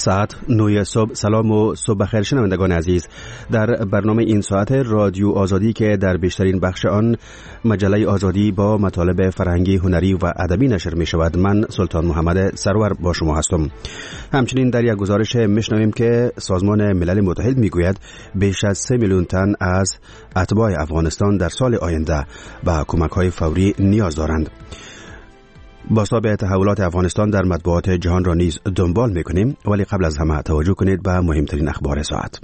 ساعت 9 صبح. سلام و صبح بخیر شنوندگان عزیز. در برنامه این ساعت رادیو آزادی که در بیشترین بخش آن مجله آزادی با مطالب فرهنگی، هنری و ادبی نشر می شود، من سلطان محمد سرور با شما هستم. همچنین در یک گزارش میشنویم که سازمان ملل متحد میگوید بیش از 3 میلیون تن از اتباع افغانستان در سال آینده به کمک‌های فوری نیاز دارند. بازتاب تحولات افغانستان در مطبوعات جهان را نیز دنبال میکنیم، ولی قبل از همه توجه کنید به مهمترین اخبار ساعت.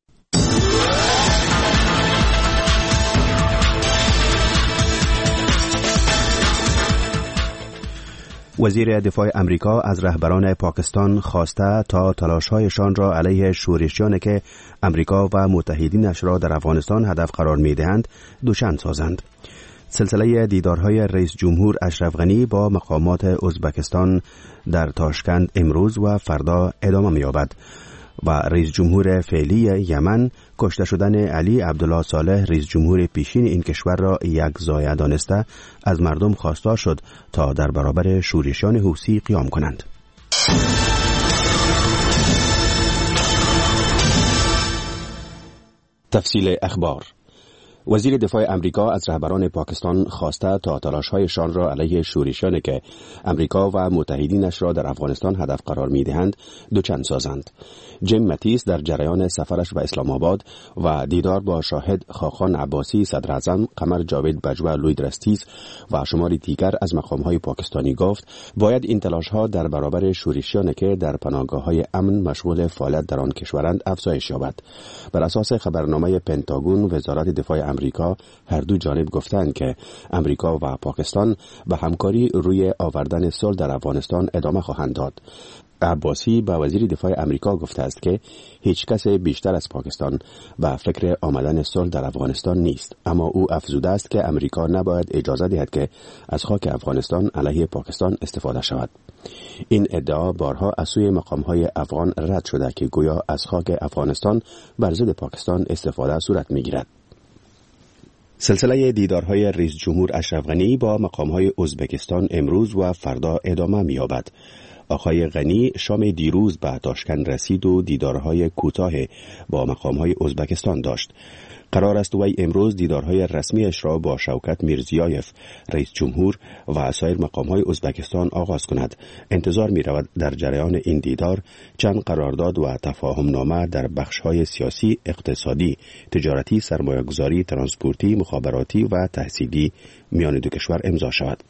وزیر دفاع امریکا از رهبران پاکستان خواسته تا تلاش‌هایشان را علیه شورشیانی که امریکا و متحدینش را در افغانستان هدف قرار می‌دهند دوچند سازند. سلسله دیدارهای رئیس جمهور اشرف غنی با مقامات ازبکستان در تاشکند امروز و فردا ادامه می‌یابد و رئیس جمهور فعلی یمن کشته شدن علی عبدالله صالح رئیس جمهور پیشین این کشور را یک ضایعه دانسته از مردم خواستار شد تا در برابر شورشیان حوثی قیام کنند. تفصیل اخبار. وزیر دفاع امریکا از رهبران پاکستان خواسته تا تلاش‌هایشان را علیه شورشیانی که امریکا و متحدینش را در افغانستان هدف قرار می‌دهند دوچند سازند. جیم ماتیس در جریان سفرش به اسلام آباد و دیدار با شاهد خاقان عباسی صدر اعظم، قمر جاوید بجوا لوید رستیز و شماری دیگر از مقام‌های پاکستانی گفت باید این تلاش‌ها در برابر شورشیانی که در پناهگاه‌های امن مشغول فعالیت در آن کشورند افزایش یابد. بر اساس خبرنامه پنتاگون، وزارت دفاع امریکا هر دو جانب گفتند که امریکا و پاکستان به همکاری روی آوردن صلح در افغانستان ادامه خواهند داد. عباسی به وزیر دفاع امریکا گفته است که هیچ کس بیشتر از پاکستان به فکر آمدن صلح در افغانستان نیست، اما او افزوده است که امریکا نباید اجازه دهد که از خاک افغانستان علیه پاکستان استفاده شود. این ادعا بارها از سوی مقام‌های افغان رد شده که گویا از خاک افغانستان بر ضد پاکستان استفاده صورت می‌گیرد. سلسله دیدارهای رئیس جمهور اشرف غنی با مقام‌های ازبکستان امروز و فردا ادامه می‌یابد. آقای غنی شام دیروز به تاشکند رسید و دیدارهای کوتاه با مقام‌های ازبکستان داشت. قرار است وی امروز دیدارهای رسمیش را با شوکت میرزیایف رئیس جمهور و سایر مقام‌های ازبکستان آغاز کند. انتظار می‌رود در جریان این دیدار چند قرارداد و تفاهم‌نامه در بخش‌های سیاسی، اقتصادی، تجارتی، سرمایه‌گذاری، ترانسپورتی، مخابراتی و تحصیلی میان دو کشور امضا شود.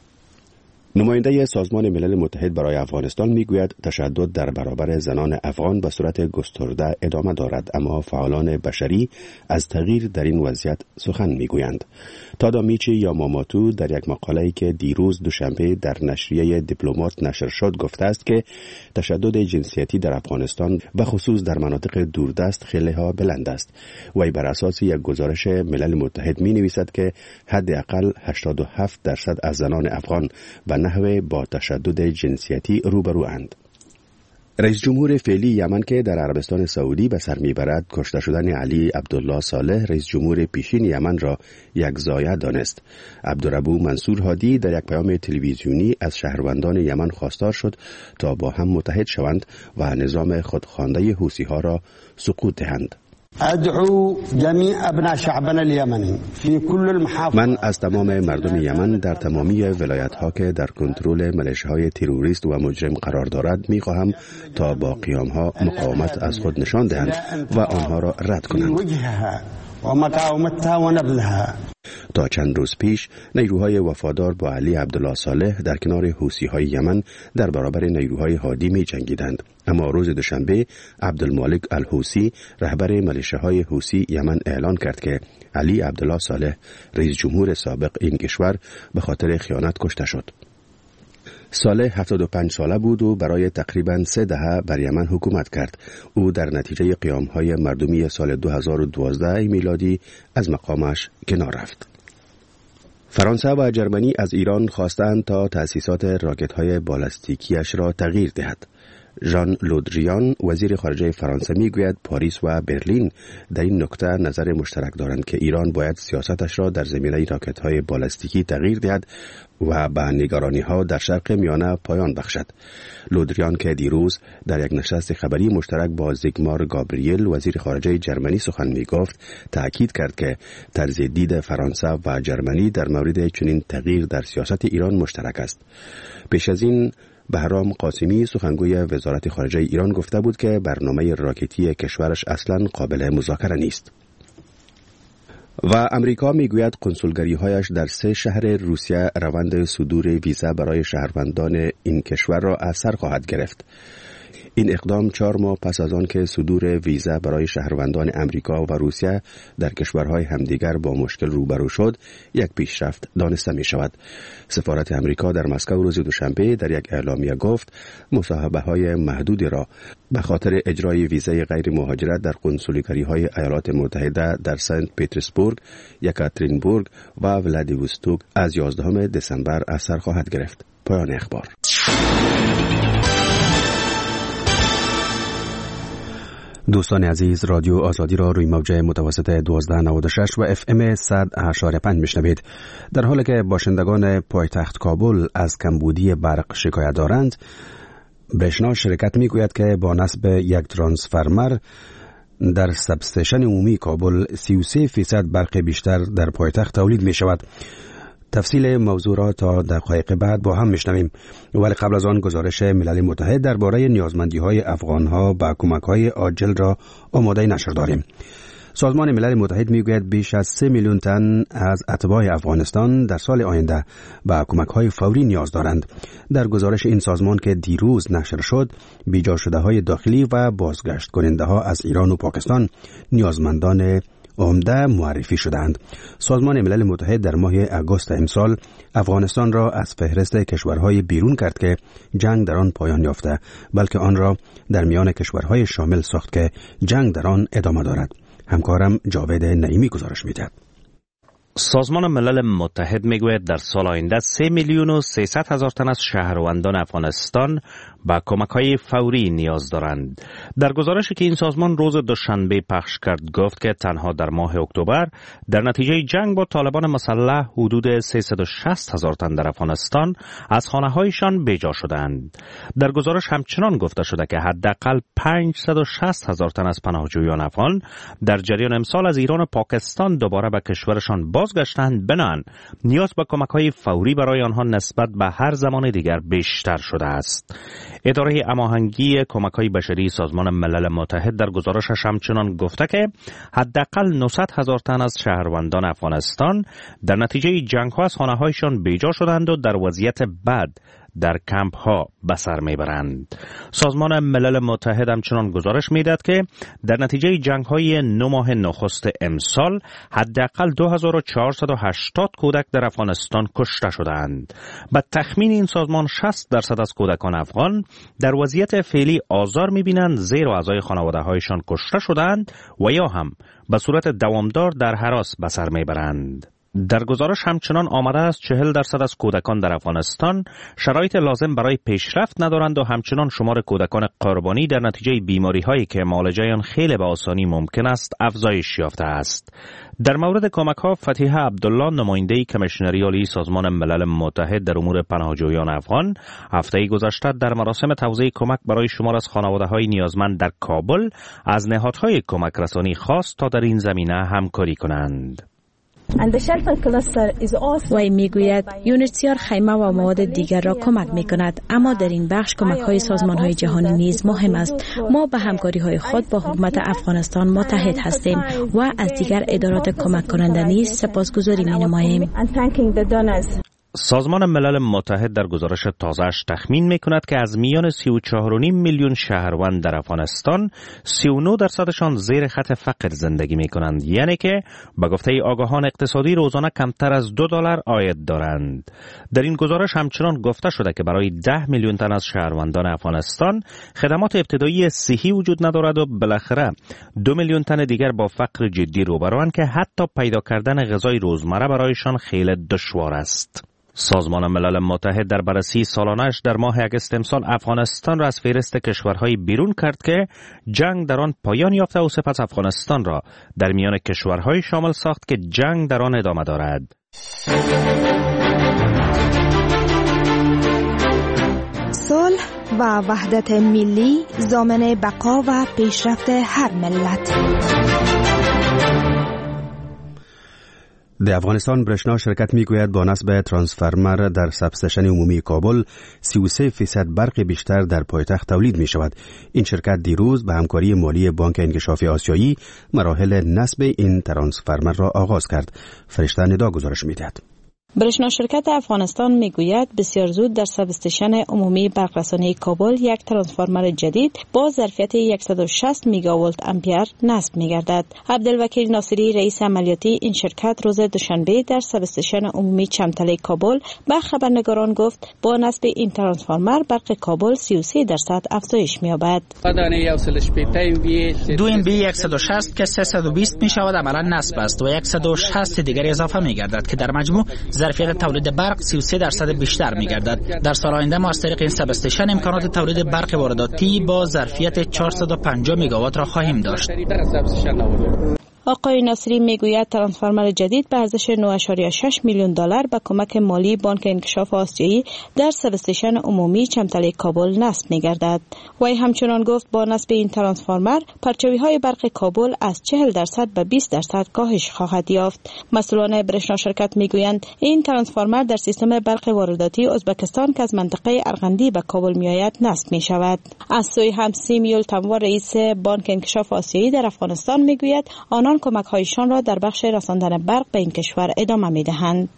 نماینده سازمان ملل متحد برای افغانستان میگوید تشدد در برابر زنان افغان به صورت گسترده ادامه دارد، اما فعالان بشری از تغییر در این وضعیت سخن میگویند. تادامیچی یا ماماتو در یک مقاله‌ای که دیروز دوشنبه در نشریه دیپلمات نشر شد گفته است که تشدد جنسیتی در افغانستان و خصوص در مناطق دوردست خیلی ها بلند است. وی بر اساس یک گزارش ملل متحد می‌نویسد که حداقل 87% از زنان افغان و نحوه با تشدد جنسیتی روبروند. رئیس جمهور فعلی یمن که در عربستان سعودی به سر میبرد کشته شدن علی عبدالله صالح رئیس جمهور پیشین یمن را یک ضایعه دانست. عبدالربو منصور هادی در یک پیام تلویزیونی از شهروندان یمن خواستار شد تا با هم متحد شوند و نظام خودخوانده حوثی‌ها را سقوط دهند. ادعو جميع ابناء شعبنا اليمني في كل المحافظات. من از تمام مردم یمن در تمامی ولایت‌ها که در کنترل ملیشه‌های تروریست و مجرم قرار دارد می‌خواهم تا با قیام‌ها مقاومت از خود نشان دهند و آنها را رد کنند. تا چند روز پیش نیروهای وفادار با علی عبدالله صالح در کنار حوثی‌های یمن در برابر نیروهای هادی می جنگیدند، اما روز دوشنبه عبدالمالک الحوثی رهبر ملیشه‌های حوثی یمن اعلان کرد که علی عبدالله صالح رئیس جمهور سابق این کشور به خاطر خیانت کشته شد. صالح 75 ساله بود و برای تقریباً 3 دهه بر یمن حکومت کرد. او در نتیجه قیام‌های مردمی سال 2012 میلادی از مقامش کنار رفت. فرانسه و جرمنی از ایران خواستند تا تأسیسات راکت‌های بالستیکیش را تغییر دهد. ژان لودریان وزیر خارجه فرانسه میگوید پاریس و برلین در این نکته نظر مشترک دارند که ایران باید سیاستش را در زمینه راکت‌های بالستیکی تغییر دهد و به نگرانی‌ها در شرق میانه پایان بخشد. لودریان که دیروز در یک نشست خبری مشترک با زیگمار گابریل وزیر خارجه جرمنی سخن می‌گفت، تأکید کرد که طرز دید فرانسه و جرمنی در مورد چنین تغییر در سیاست ایران مشترک است. پیش از این بهرام قاسمی سخنگوی وزارت خارجه ایران گفته بود که برنامه راکتی کشورش اصلاً قابل مذاکره نیست. و امریکا میگوید کنسولگری‌هایش در 3 شهر روسیه روند صدور ویزا برای شهروندان این کشور را از سر خواهد گرفت. این اقدام 4 ماه پس از آن که صدور ویزا برای شهروندان امریکا و روسیه در کشورهای همدیگر با مشکل روبرو شد، یک پیشرفت دانسته می شود. سفارت امریکا در مسکو روز دوشنبه در یک اعلامیه گفت مصاحبه‌های محدودی را به خاطر اجرای ویزای غیر مهاجرت در کنسولگری‌های ایالات متحده در سنت پترزبورگ، یکاترینبورگ و ولادیوستوک از 11 دسامبر از سر خواهد گرفت. پایان اخبار. دوستان عزیز، رادیو آزادی را روی موج متوسط 1296 و FM 100.5 میشنوید. در حالی که باشندگان پایتخت کابل از کمبودی برق شکایت دارند، برشنا شرکت میگوید که با نصب یک ترانسفرمر در سبستیشن عمومی کابل 33% برق بیشتر در پایتخت تولید می شود. تفصیل موضوع را تا دقایق بعد با هم میشنویم، ولی قبل از آن گزارش ملل متحد درباره نیازمندی‌های افغان‌ها به کمک‌های عاجل را آماده نشر داریم. سازمان ملل متحد میگوید بیش از 3 میلیون تن از اتباع افغانستان در سال آینده به کمک‌های فوری نیاز دارند. در گزارش این سازمان که دیروز نشر شد، بیجا شده‌های داخلی و بازگشت کننده‌ها از ایران و پاکستان نیازمندان عمده معرفی شدند. سازمان ملل متحد در ماه اگست امسال افغانستان را از فهرست کشورهای بیرون کرد که جنگ در آن پایان یافته، بلکه آن را در میان کشورهای شامل ساخت که جنگ در آن ادامه دارد. همکارم جاوید نعیمی گزارش می‌دهد. سازمان ملل متحد میگوید در سال آینده 3,300,000 تن از شهروندان افغانستان با کمک‌های فوری نیاز دارند. در گزارشی که این سازمان روز دوشنبه پخش کرد گفت که تنها در ماه اکتبر در نتیجه جنگ با طالبان مسلح حدود 360,000 تن در افغانستان از خانه‌هایشان بیجا شدند. در گزارش همچنان گفته شده که حداقل 560,000 تن از پناهجویان افغان در جریان امسال از ایران و پاکستان دوباره به کشورشان بازگشتند. بنابراین نیاز به کمک‌های فوری برای آنها نسبت به هر زمان دیگر بیشتر شده است. اداره هماهنگی کمک‌های بشری سازمان ملل متحد در گزارشش همچنان گفته که حداقل 900,000 تن از شهروندان افغانستان در نتیجه جنگ‌ها از خانه‌هایشان بیجا شدند و در وضعیت بد در کمپ ها به سر میبرند. سازمان ملل متحد همچنان گزارش میدهد که در نتیجه جنگ های 9 ماه نخست امسال حداقل 2480 کودک در افغانستان کشته شدند. به تخمین این سازمان 60% از کودکان افغان در وضعیت فعلی آزار میبینند، زیرا اعضای خانواده هایشان کشته شدند و یا هم به صورت دوامدار در هراس به سر میبرند. در گزارش همچنان آمده است 40% از کودکان در افغانستان شرایط لازم برای پیشرفت ندارند و همچنان شمار کودکان قربانی در نتیجه بیماری هایی که معالجه آن خیلی به آسانی ممکن است افزایش یافته است. در مورد کمک ها، فتیحه عبدالله نماینده کمیشنری عالی سازمان ملل متحد در امور پناهجویان افغان هفته گذشته در مراسم توزیع کمک برای شمار از خانواده های نیازمند در کابل از نهادهای کمک رسانی خواست تا در این زمینه همکاری کنند. وی میگوید یونیسیار خیمه و مواد دیگر را کمک می کند، اما در این بخش کمک های سازمان های جهانی نیز مهم است. ما به همکاری های خود با حکومت افغانستان متحد هستیم و از دیگر ادارات کمک کننده نیز سپاسگزاری می نماییم. سازمان ملل متحد در گزارش تازه‌اش تخمین می‌کند که از میان 34.5 میلیون شهروند در افغانستان 39% زیر خط فقر زندگی می‌کنند، یعنی که به گفته آگاهان اقتصادی روزانه کمتر از $2 عاید دارند. در این گزارش همچنان گفته شده که برای 10 میلیون تن از شهروندان افغانستان خدمات ابتدایی صحی وجود ندارد و بالاخره 2 میلیون تن دیگر با فقر جدی روبروند که حتی پیدا کردن غذای روزمره برایشان خیلی دشوار است. سازمان ملل متحد در بررسی سالانه‌اش در ماه اگست امسال افغانستان را از فهرست کشورهای بیرون کرد که جنگ در آن پایان یافته و سپس افغانستان را در میان کشورهای شامل ساخت که جنگ در آن ادامه دارد. صلح و وحدت ملی ضامن بقا و پیشرفت هر ملت. در افغانستان برشنا شرکت میگوید با نصب ترانسفرمر در سبستشن عمومی کابل 33% برق بیشتر در پایتخت تولید می شود. این شرکت دیروز به همکاری مالی بانک انکشاف آسیایی مراحل نصب این ترانسفرمر را آغاز کرد. فرشته ندا گزارش می‌دهد. برشنا شرکت افغانستان میگوید بسیار زود در سبستشن عمومی برقرسانی کابل یک ترانسفورمر جدید با ظرفیت 160 میگاولت امپیر نصب میگردد. عبدالوکیل ناصری رئیس عملیاتی این شرکت روز دوشنبه در سبستشن عمومی چمتله کابل به خبرنگاران گفت با نصب این ترانسفورمر برق کابل 33% افزایش می‌یابد. 2 MB 160 که 320 میشود عملا نصب است و 160 دیگر اضافه میگردد که در مجموع ظرفیت تولید برق 33% بیشتر می‌گردد. در سال آینده ما از طریق این سبستشن امکانات تولید برق وارداتی با ظرفیت 450 میگاوات را خواهیم داشت. آقای ناصری میگوید ترانسفورمر جدید به ارزش 9.6 میلیون دلار با کمک مالی بانک انکشاف آسیایی در سبستشن عمومی چمتله کابل نصب می‌گردد. وی همچنان گفت با نصب این ترانسفورمر پرچاوی‌های برق کابل از 40% به 20% کاهش خواهد یافت. مسئولان برشنا شرکت میگویند این ترانسفورمر در سیستم برق وارداتی ازبکستان که از منطقه ارغندی به کابل میآید نصب می‌شود. از سوی هم سیمیول تنوار رئیس بانک انکشاف آسیایی در افغانستان میگوید آنان کمک‌هایشان را در بخش رساندن برق به این کشور ادامه می‌دهند.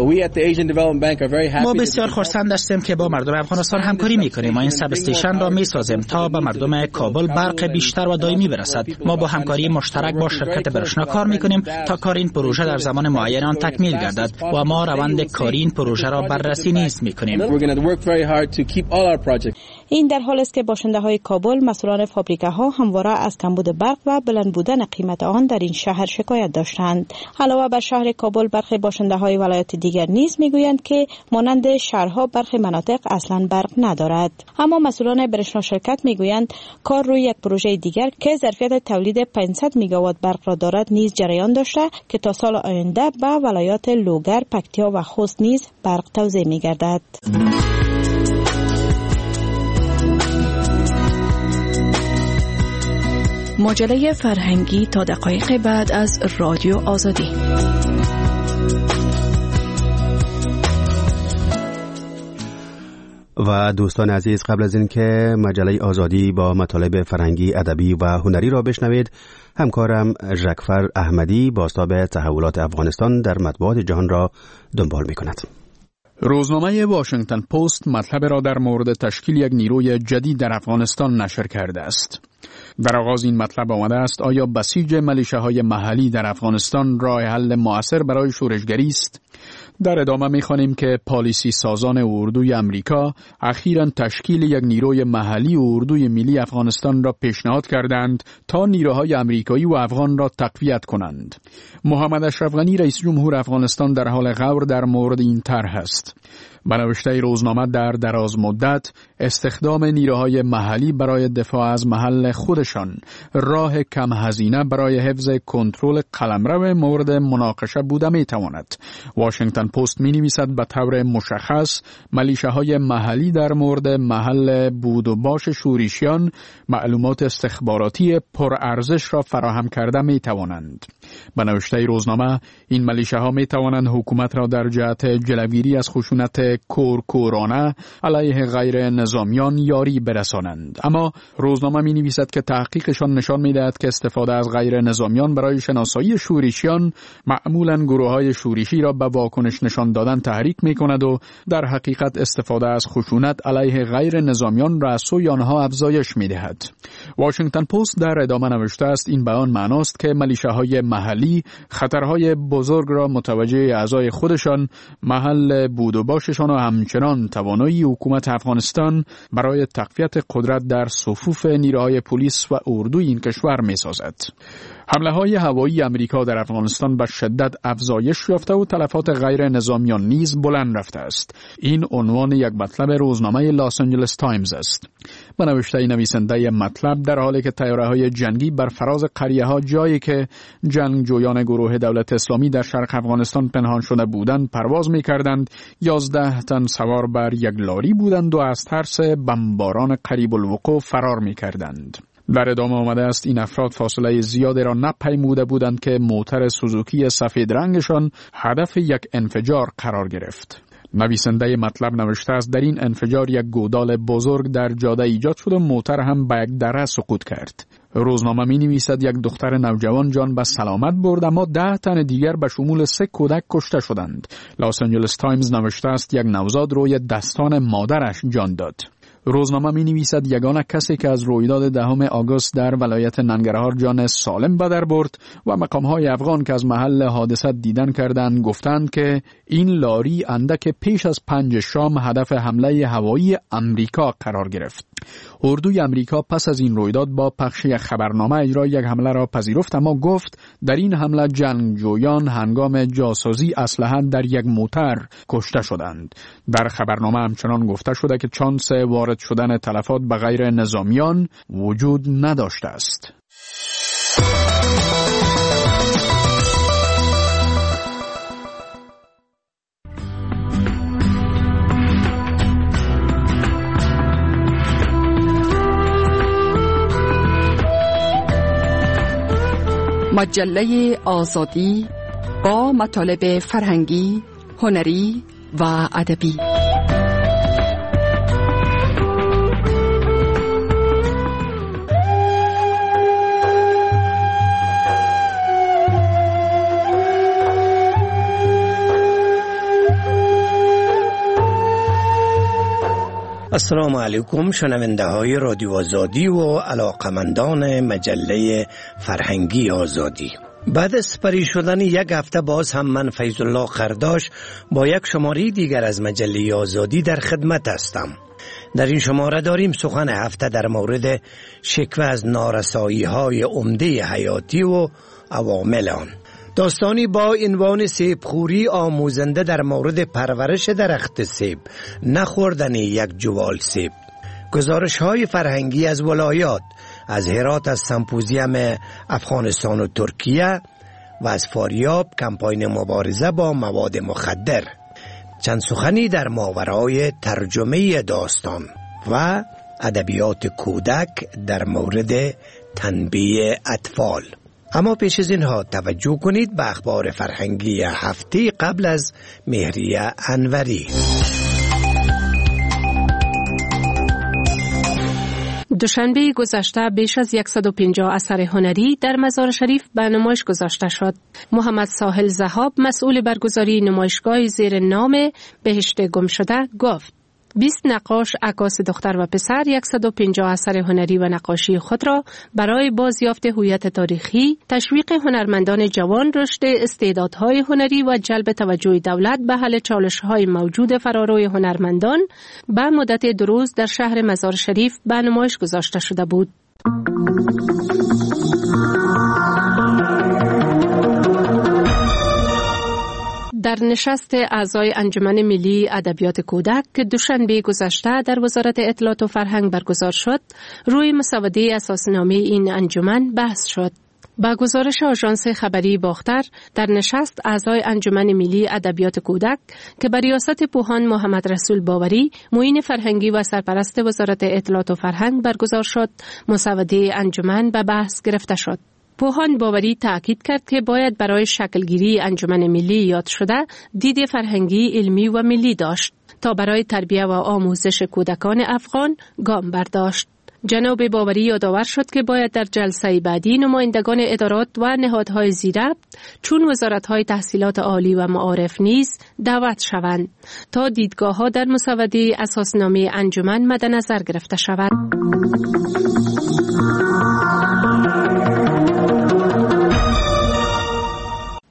ما بسیار خرسند هستیم که با مردم افغانستان همکاری می‌کنیم و این سبستیشن را می‌سازیم تا به مردم کابل برق بیشتر و دائمی برسد. ما با همکاری مشترک با شرکت برشنا کار می‌کنیم تا کار این پروژه در زمان معین آن تکمیل گردد و ما روند کاری این پروژه را بررسی نیز می‌کنیم. این در حالی است که باشنده‌های کابل، مسئولان فابریکه‌ها همواره از کمبود برق و بلند بودن قیمت آن در این شهر شکایت داشتند. علاوه بر شهر کابل برخی باشنده‌های ولایات دیگر نیز میگویند که مانند شهرها برخی مناطق اصلاً برق ندارد. اما مسئولان برشنا شرکت میگویند کار روی یک پروژه دیگر که ظرفیت تولید 500 میگاوات برق را دارد نیز جریان داشته که تا سال آینده به ولایات لوگر، پکتیا و خوست نیز برق توزیع میگردد. مجله فرهنگی تا دقایق بعد از رادیو آزادی. و دوستان عزیز، قبل از این که مجله آزادی با مطالب فرهنگی، ادبی و هنری را بشنوید، همکارم ژکفر احمدی بازتاب تحولات افغانستان در مطبوعات جهان را دنبال می کند. روزنامه واشنگتن پست مطلب را در مورد تشکیل یک نیروی جدید در افغانستان نشر کرده است. در آغاز این مطلب آمده است آیا بسیج ملیشه‌های محلی در افغانستان راه حل مؤثر برای شورشگری است؟ در ادامه می‌خوانیم که پالیسی سازان اردوی امریکا اخیراً تشکیل یک نیروی محلی اردوی ملی افغانستان را پیشنهاد کردند تا نیروهای امریکایی و افغان را تقویت کنند. محمد اشرف غنی رئیس جمهور افغانستان در حال غور در مورد این طرح است. به نوشته روزنامه در دراز مدت استخدام نیروهای محلی برای دفاع از محل خودشان راه کم هزینه برای حفظ کنترل قلمرو مورد مناقشه بوده میتواند. واشنگتن پست مینویسد به طور مشخص ملیشه‌های محلی در مورد محل بود و باش شورشیان معلومات استخباراتی پرارزش را فراهم کرده میتوانند. به نوشته روزنامه این ملیشه‌ها میتوانند حکومت را در جهت جلوگیری از خشونت کورکورانه علیه غیر نظامیان یاری برسانند. اما روزنامه می نویسد که تحقیقشان نشان می دهد که استفاده از غیر نظامیان برای شناسایی شورشیان معمولاً گروه‌های شورشی را به واکنش نشان دادن تحریک می کند و در حقیقت استفاده از خشونت علیه غیر نظامیان را از سوی آنها افزایش می دهد. واشنگتن پست در ادامه نوشته است این به آن معناست که ملیشه‌های محلی خطرهای بزرگ را متوجه اعضای خودشان، محل بود و باششان و همچنان توانایی حکومت افغانستان برای تقویت قدرت در صفوف نیروهای پلیس و اردوی این کشور می سازد. حمله های هوایی امریکا در افغانستان به شدت افزایش یافته و تلفات غیر نظامیان نیز بلند رفته است. این عنوان یک مطلب روزنامه لاس آنجلس تایمز است. به نوشته نویسنده مطلب، در حالی که طیاره‌های جنگی بر فراز قریه‌ها، جایی که جنگجویان گروه دولت اسلامی در شرق افغانستان پنهان شده بودند پرواز می‌کردند، 11 تن سوار بر یک لاری بودند و از ترس بمباران قریب الوقوع فرار می‌کردند. در ادامه آمده است این افراد فاصله زیادی را نپیموده بودند که موتر سوزوکی سفید رنگشان هدف یک انفجار قرار گرفت. نویسنده مطلب نوشته است در این انفجار یک گودال بزرگ در جاده ایجاد شد و موتر هم به یک دره سقوط کرد. روزنامه می نویسد یک دختر نوجوان جان به سلامت برد، اما 10 تن دیگر به شمول 3 کودک کشته شدند. لاس آنجلس تایمز نوشته است یک نوزاد روی دستان مادرش جان داد. روزنامه می نویسد یگانه کسی که از رویداد 10 آگوست در ولایت ننگرهار جان سالم به در برد و مقام‌های افغان که از محل حادثه دیدن کردند گفتند که این لاری اندک پیش از 5 شام هدف حمله هوایی امریکا قرار گرفت. اردوی امریکا پس از این رویداد با پخش یک خبرنامه اجرای یک حمله را پذیرفت، اما گفت در این حمله جنگجویان هنگام جاسازی اسلحه در یک موتر کشته شدند. در خبرنامه همچنان گفته شده که چانس وارد شدن تلفات به غیر نظامیان وجود نداشته است. مجله آزادی با مطالب فرهنگی، هنری و ادبی. السلام علیکم شنونده های رادیو آزادی و علاقمندان مجله فرهنگی آزادی. بعد از سپری شدن یک هفته باز هم من فیض الله قرداش با یک شماره دیگر از مجله آزادی در خدمت هستم. در این شماره داریم سخن هفته در مورد شکوه از نارسایی های عمده حیاتی و عوامل آن. داستانی با عنوان سیبخوری آموزنده در مورد پرورش درخت سیب، نخوردن یک جوال سیب. گزارش های فرهنگی از ولایات، از هرات، از سمپوزیوم افغانستان و ترکیه و از فاریاب کمپاین مبارزه با مواد مخدر. چند سخنی در ماورای ترجمه داستان و ادبیات کودک در مورد تنبیه اطفال. اما پیش از اینها توجه کنید به اخبار فرهنگی هفته قبل از مهریه انوری. دوشنبه گذشته بیش از 150 اثر هنری در مزار شریف به نمایش گذاشته شد. محمد ساحل ذهاب، مسئول برگزاری نمایشگاه زیر نام بهشت گم شده، گفت 20 نقاش، عکاس دختر و پسر 150 اثر هنری و نقاشی خود را برای بازیافت هویت تاریخی، تشویق هنرمندان جوان، رشد استعدادهای هنری و جلب توجه دولت به حل چالش‌های موجود فراروی هنرمندان به مدت 2 روز در شهر مزار شریف به نمایش گذاشته شده بود. در نشست اعضای انجمن ملی ادبیات کودک که دوشنبه گذشته در وزارت اطلاعات و فرهنگ برگزار شد، روی مسوده اساسنامه این انجمن بحث شد. با گزارش آژانس خبری باختر، در نشست اعضای انجمن ملی ادبیات کودک که بر ریاست پوهان محمد رسول باوری، معین فرهنگی و سرپرست وزارت اطلاعات و فرهنگ برگزار شد، مسوده انجمن به بحث گرفته شد. پوهان باوری تأکید کرد که باید برای شکلگیری انجمن ملی یاد شده دید فرهنگی، علمی و ملی داشت تا برای تربیت و آموزش کودکان افغان گام برداشت. جناب باوری یادآور شد که باید در جلسه بعدی نمایندگان ادارات و نهادهای زیربط چون وزارت‌های تحصیلات عالی و معارف نیز دعوت شوند تا دیدگاه‌ها در مسوده اساسنامه انجمن مد نظر گرفته شود.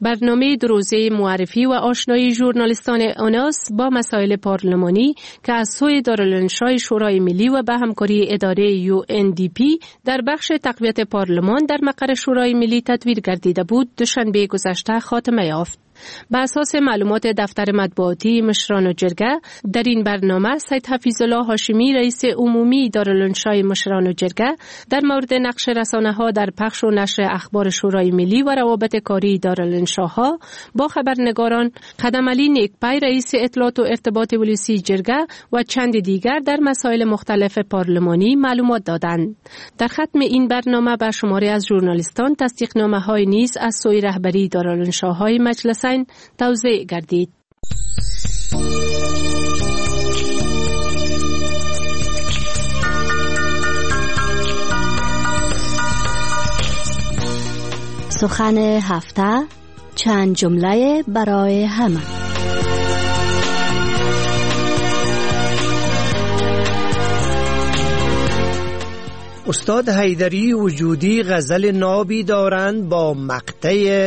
برنامه دو روزه معرفی و آشنایی ژورنالیستان آناس با مسائل پارلمانی که از سوی دارالانشای شورای ملی و به همکاری اداره UNDP در بخش تقویت پارلمان در مقر شورای ملی تدویر گردیده بود، دوشنبه گذشته خاتمه یافت. به اساس معلومات دفتر مطبوعاتی مشران جرگه، در این برنامه سید حفیظالله هاشمی رئیس عمومی دارالانشای مشران جرگه در مورد نقش رسانه‌ها در پخش و نشر اخبار شورای ملی و روابط کاری دارالانشاها با خبرنگاران، خدم علی نیکپای رئیس اطلاعات و ارتباط پلیسی جرگه و چند دیگر در مسائل مختلف پارلمانی معلومات دادند. در ختم این برنامه به شماری از ژورنالیستان تصدیقنامه‌های نیز از سوی رهبری دارالانشاهای مجلسین توزیع گردید. سخن هفته، چند جمله برای همه. استاد حیدری وجودی غزل نابی دارند با مقطع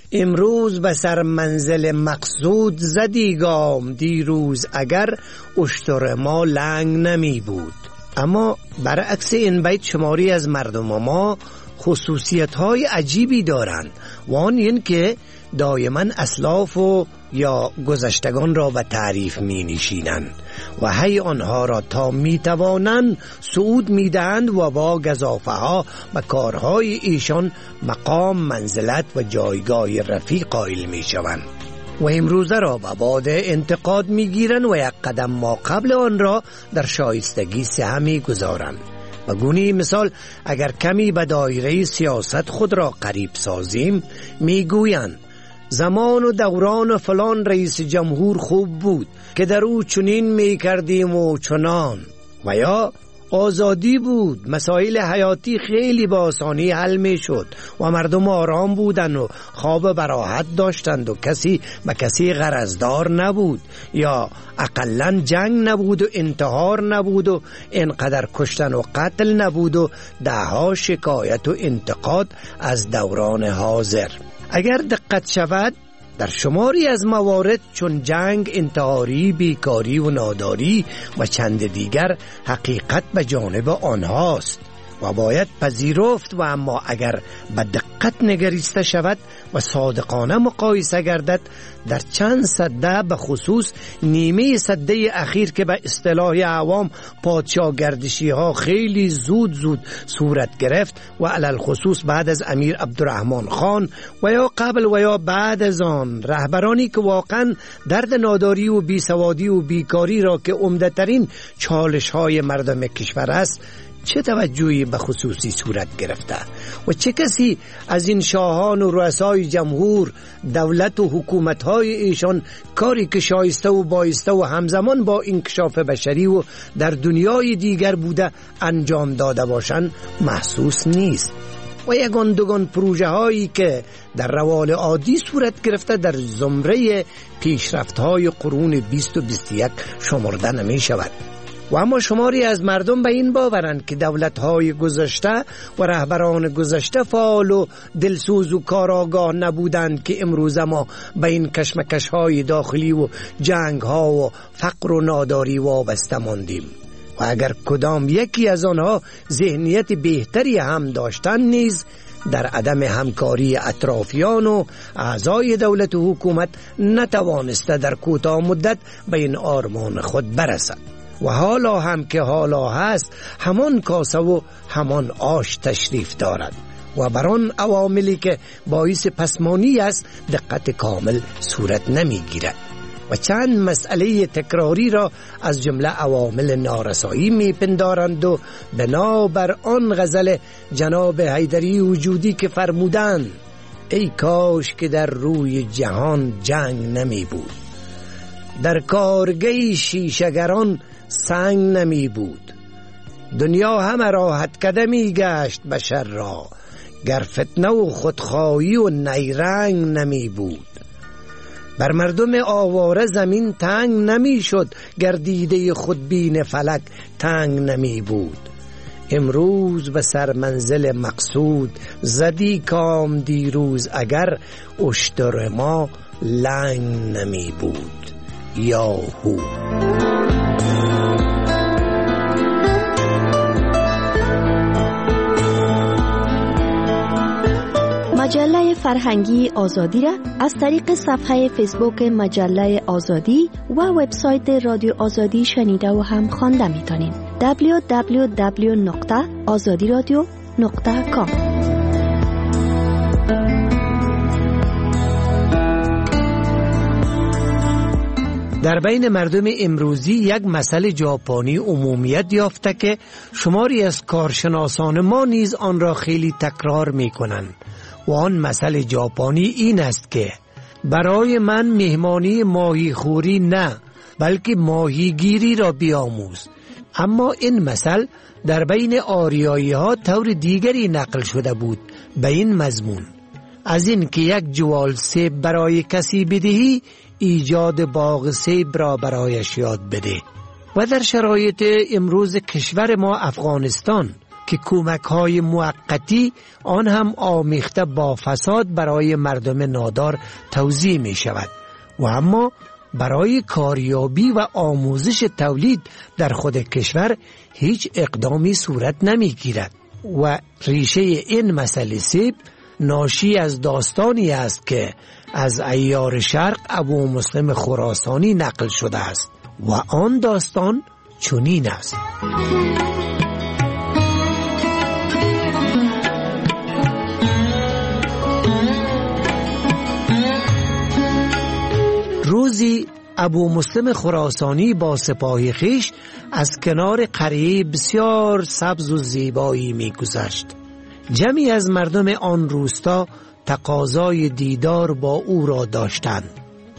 امروز به سر منزل مقصود زدی گام، دیروز اگر اشتر ما لنگ نمی بود. اما برعکس این بیت شماری از مردم ما خصوصیت‌های عجیبی دارند و آن این که دائما اسلاف و یا گذشتگان را به تعریف می نشینند و هی آنها را تا می توانند صعود می دهند و با گزافه ها به کارهای ایشان مقام، منزلت و جایگاه رفیع قائل می شوند و امروزه را به باد انتقاد می گیرند و یک قدم ما قبل آن را در شایستگی سهمی گذارند. و گونه مثال اگر کمی به دایره سیاست خود را قریب سازیم می گویند زمان و دوران و فلان رئیس جمهور خوب بود که در او چنین می کردیم و چنان، و یا آزادی بود، مسائل حیاتی خیلی با آسانی حل می شد و مردم آرام بودند و خواب براحت داشتند و کسی به کسی غرضدار نبود، یا اقلن جنگ نبود و انتحار نبود و اینقدر کشتن و قتل نبود و دهها شکایت و انتقاد از دوران حاضر. اگر دقت شود در شماری از موارد چون جنگ، انتحاری، بیکاری و ناداری و چند دیگر حقیقت به جانب آنهاست و باید پذیرفت. و اما اگر به دقت نگریسته شود و صادقانه مقایسه گردد، در چند سده به خصوص نیمه سده اخیر که به اصطلاح عوام پادشاه گردشی ها خیلی زود صورت گرفت و علل خصوص بعد از امیر عبدالرحمن خان و یا قبل و یا بعد از آن، رهبرانی که واقعا درد ناداری و بیسوادی و بیکاری را که عمده‌ترین چالش های مردم کشور است چه توجهی به خصوصی صورت گرفته و چه کسی از این شاهان و رؤسای جمهور، دولت و حکومت‌های ایشان کاری که شایسته و بایسته و همزمان با انکشاف بشری و در دنیای دیگر بوده انجام داده باشند محسوس نیست. و یگان دوگان پروژه هایی که در روال عادی صورت گرفته در زمره پیشرفت های قرون 20 و 21 شمرده نمی شود. و اما شماری از مردم به این باورند که دولت‌های گذشته و رهبران گذشته فعال و دلسوز و کارآگاه نبودند که امروز ما به این کشمکش‌های داخلی و جنگ‌ها و فقر و ناداری وابسته ماندیم. و اگر کدام یکی از آنها ذهنیت بهتری هم داشتند نیز در عدم همکاری اطرافیان و اعضای دولت و حکومت نتوانسته در کوتاه مدت به این آرمان خود برسد. و حالا هم که حالا هست همان کاسه و همان آش تشریف دارد و بر آن عواملی که باعث پسمانی است دقت کامل صورت نمی گیرد و چند مسئله تکراری را از جمله عوامل نارسایی می پندارند و بنابر آن غزل جناب حیدری وجودی که فرمودند ای کاش که در روی جهان جنگ نمی بود، در کارگه شیشگران سنگ نمی بود، دنیا همه راحت قدمی گشت بشر را، گر فتنه و خودخواهی و نیرنگ نمی بود، بر مردم آواره زمین تنگ نمی شد، گر دیده خودبین فلک تنگ نمی بود، امروز به سر منزل مقصود، زدی کام دیروز اگر اشتر ما لنگ نمی بود. یاهو. مجله فرهنگی آزادی را از طریق صفحه فیسبوک مجله آزادی و وبسایت رادیو آزادی شنیده و هم خوانده می‌تونید. www.azadiradio.com. در بین مردم امروزی یک مسئله ژاپنی عمومیت یافته که شماری از کارشناسان ما نیز آن را خیلی تکرار می‌کنند. و آن مسئله ژاپنی این است که برای من مهمانی ماهی خوری نه، بلکه ماهیگیری را بیاموز. اما این مسئله در بین آریایی ها طور دیگری نقل شده بود، به این مضمون: از این که یک جوال سیب برای کسی بدهی، ایجاد باغ سیب را برایش یاد بده. و در شرایط امروز کشور ما افغانستان که کمک‌های موقتی آن هم آمیخته با فساد برای مردم نادار توزیع می شود و اما برای کاریابی و آموزش تولید در خود کشور هیچ اقدامی صورت نمی گیرد. و ریشه این مسئله سیب ناشی از داستانی است که از عیار شرق ابو مسلم خراسانی نقل شده است و آن داستان چنین است: روزی ابو مسلم خراسانی با سپاه خویش از کنار قریه بسیار سبز و زیبایی می گذشت. جمعی از مردم آن روستا تقاضای دیدار با او را داشتند.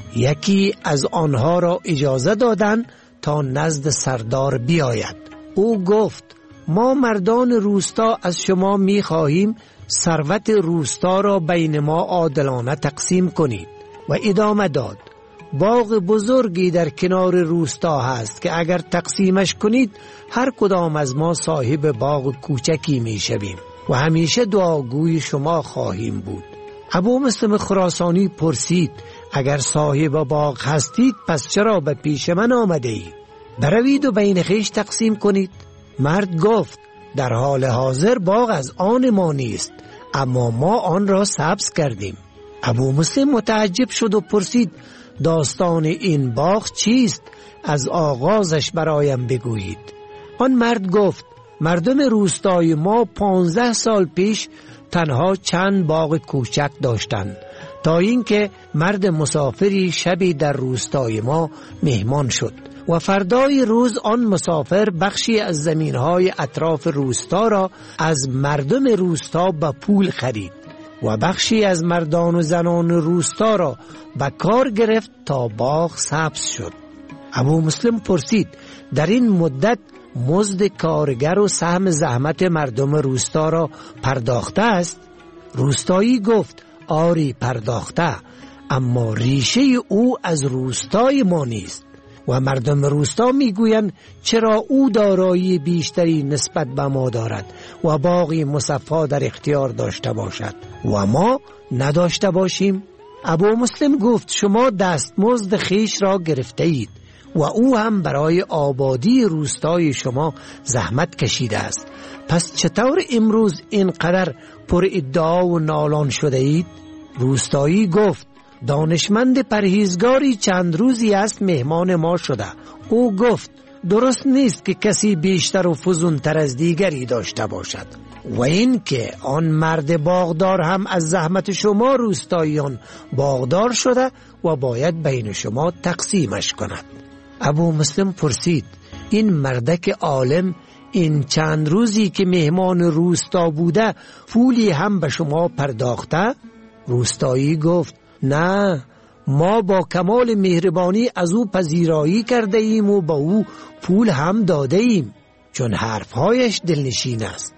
یکی از آنها را اجازه دادند تا نزد سردار بیاید. او گفت: ما مردان روستا از شما می خواهیم ثروت روستا را بین ما عادلانه تقسیم کنید. و ادامه داد: باغ بزرگی در کنار روستا هست که اگر تقسیمش کنید هر کدام از ما صاحب باغ کوچکی می شویم و همیشه دعاگوی شما خواهیم بود. ابو مسلم خراسانی پرسید: اگر صاحب باغ هستید پس چرا به پیش من آمده اید؟ بروید و بین خویش تقسیم کنید. مرد گفت: در حال حاضر باغ از آن ما نیست، اما ما آن را سبز کردیم. ابو مسلم متعجب شد و پرسید: داستان این باغ چیست؟ از آغازش برایم بگویید. آن مرد گفت: مردم روستای ما 15 سال پیش تنها چند باغ کوچک داشتند تا اینکه مرد مسافری شبی در روستای ما مهمان شد و فردای روز آن مسافر بخشی از زمینهای اطراف روستا را از مردم روستا به پول خرید و بخشی از مردان و زنان روستا را به کار گرفت تا باغ سبز شد. ابو مسلم پرسید: در این مدت مزد کارگر و سهم زحمت مردم روستا را پرداخته است؟ روستایی گفت: آری پرداخته، اما ریشه او از روستای ما نیست و مردم روستا میگویند چرا او دارایی بیشتری نسبت به ما دارد و باغی مصفا در اختیار داشته باشد و ما نداشته باشیم. ابو مسلم گفت: شما دستمزد خویش را گرفته اید و او هم برای آبادی روستای شما زحمت کشیده است، پس چطور امروز اینقدر پر ادعا و نالان شده اید؟ روستایی گفت: دانشمند پرهیزگاری چند روزی است مهمان ما شده. او گفت: درست نیست که کسی بیشتر و فزونتر از دیگری داشته باشد و این که آن مرد باغدار هم از زحمت شما روستاییان باغدار شده و باید بین شما تقسیمش کند. ابو مسلم پرسید: این مردک عالم این چند روزی که مهمان روستا بوده پولی هم به شما پرداخته؟ روستایی گفت: نه، ما با کمال مهربانی از او پذیرایی کرده ایم و با او پول هم داده ایم، چون حرفهایش دلنشین است.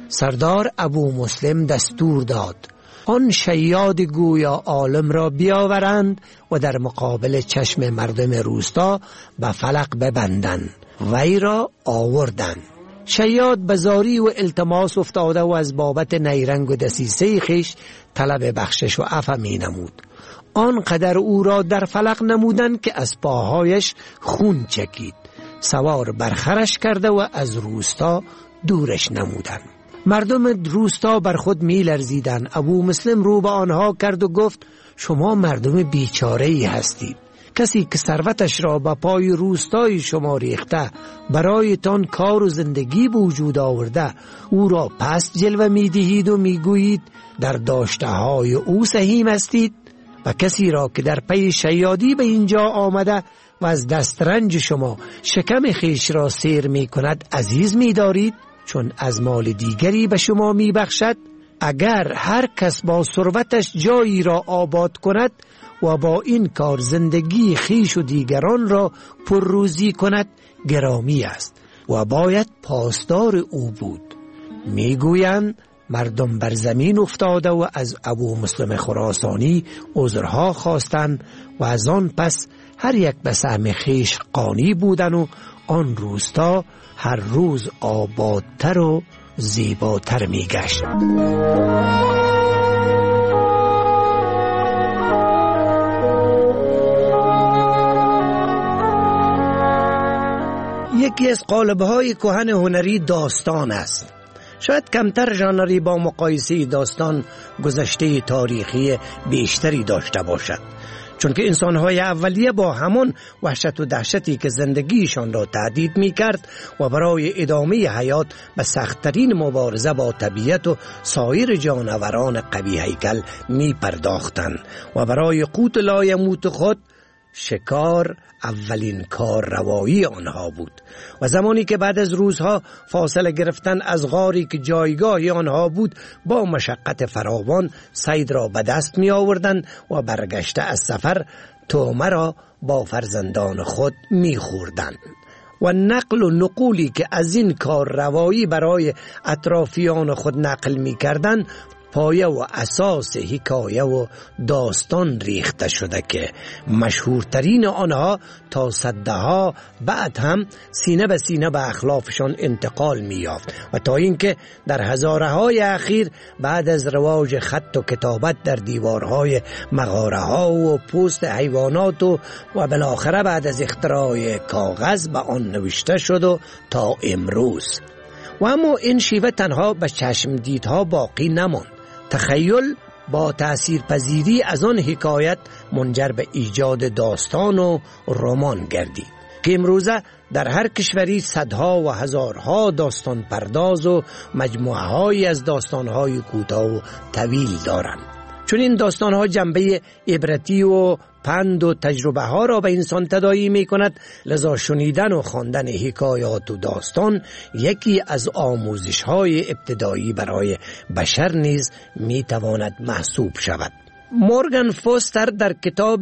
سردار ابو مسلم دستور داد آن شیاد گویا عالم را بیاورند و در مقابل چشم مردم روستا به فلق ببندند. وی را آوردند. شیاد به زاری و التماس افتاده و از بابت نیرنگ و دسیسه خیش طلب بخشش و عفو می نمود. آنقدر او را در فلق نمودند که از پاهایش خون چکید. سوار برخرش کرده و از روستا دورش نمودند. مردم روستا بر خود می لرزیدند. ابو مسلم رو به آنها کرد و گفت شما مردم بیچاره‌ای هستید. کسی که ثروتش را به پای روستای شما ریخته، برایتان کار و زندگی به وجود آورده، او را پست جلوه می دهید و می گویید در داشته های او سهیم هستید. و کسی را که در پی شیادی به اینجا آمده و از دسترنج شما شکم خیش را سیر می کند عزیز می دارید، چون از مال دیگری به شما می بخشد. اگر هر کس با ثروتش جایی را آباد کند و با این کار زندگی خیش و دیگران را پرروزی کند گرامی است و باید پاسدار او بود. میگویند مردم بر زمین افتاده و از ابو مسلم خراسانی عذرها خواستند و از آن پس هر یک به سهم خیش قانی بودند و آن روستا هر روز آبادتر و زیباتر میگشت. یکی از قالب‌های کهن هنری داستان است. شاید کمتر ژانری با مقایسه داستان گذشته تاریخی بیشتری داشته باشد، چون که انسان‌های اولیه با همان وحشت و دهشتی که زندگیشان را تهدید می‌کرد و برای ادامه حیات به سخت‌ترین مبارزه با طبیعت و سایر جانوران قوی هیکل می‌پرداختند و برای قوت لایموت خود شکار اولین کار روایی آنها بود. و زمانی که بعد از روزها فاصله گرفتن از غاری که جایگاه آنها بود با مشقت فراوان صید را به دست می آوردند و برگشته از سفر طعمه را با فرزندان خود می خوردند. و نقل و نقولی که از این کار روایی برای اطرافیان خود نقل می کردند پایه و اساس حکایه و داستان ریخته شده که مشهورترین آنها تا صدها بعد هم سینه به سینه به اخلافشان انتقال می یافت و تا اینکه در هزاره‌های اخیر بعد از رواج خط و کتابت در دیوارهای مغاره ها و پوست حیوانات و بالاخره بعد از اختراع کاغذ به آن نوشته شد و تا امروز. و اما این شیوه تنها به چشم دیدها باقی نماند. تخیل با تأثیر پذیری از آن حکایت منجر به ایجاد داستان و رمان گردید که امروزه در هر کشوری صدها و هزارها داستان پرداز و مجموعه های از داستان های کوتاه و طویل دارند. چون این داستان ها جنبه عبرتی و پند و تجربه ها را به انسان تداعی می کند، لذا شنیدن و خواندن حکایات و داستان یکی از آموزش های ابتدایی برای بشر نیز می تواند محسوب شود. مورگان فوستر در کتاب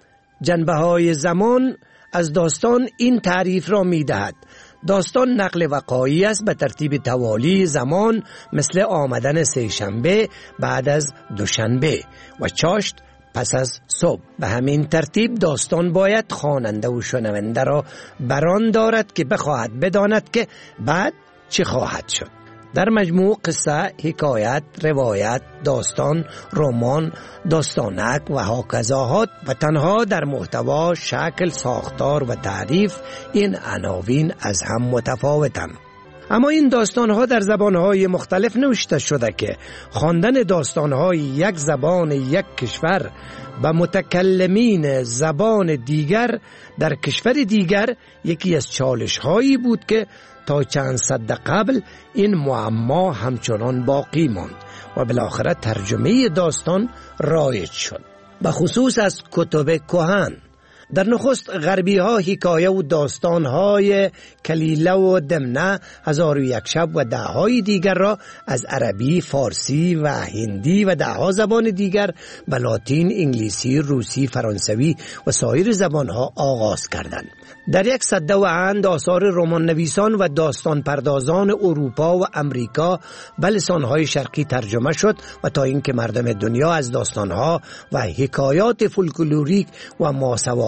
جنبه های زمان از داستان این تعریف را می دهد: داستان نقل وقایعی است به ترتیب توالی زمان، مثل آمدن سه شنبه بعد از دوشنبه و چاشت پس از صبح. به همین ترتیب داستان باید خواننده و شنونده را بران دارد که بخواهد بداند که بعد چه خواهد شد. در مجموع قصه، حکایت، روایت، داستان، رمان، داستانک و هاکذاهات و تنها در محتوا، شکل، ساختار و تعریف این عناوین از هم متفاوتند. اما این داستانها در زبانهای مختلف نوشته شده که خواندن داستانهای یک زبان یک کشور و متکلمین زبان دیگر در کشور دیگر یکی از چالش‌هایی بود که تا چند صد قبل این معما همچنان باقی ماند و بالاخره ترجمه داستان رایج شد، به خصوص از کتب کهن. در نخست غربی ها حکایه و داستان های کلیله و دمنه، 1001 شب و دههای دیگر را از عربی، فارسی و هندی و دهها زبان دیگر به لاتین، انگلیسی، روسی، فرانسوی و سایر زبان ها آغاز کردند. در یک سده و اند آثار رمان نویسان و داستان پردازان اروپا و امریکا به لسانهای شرقی ترجمه شد و تا اینکه مردم دنیا از داستانها و حکایات فولکلوریک و ماسوا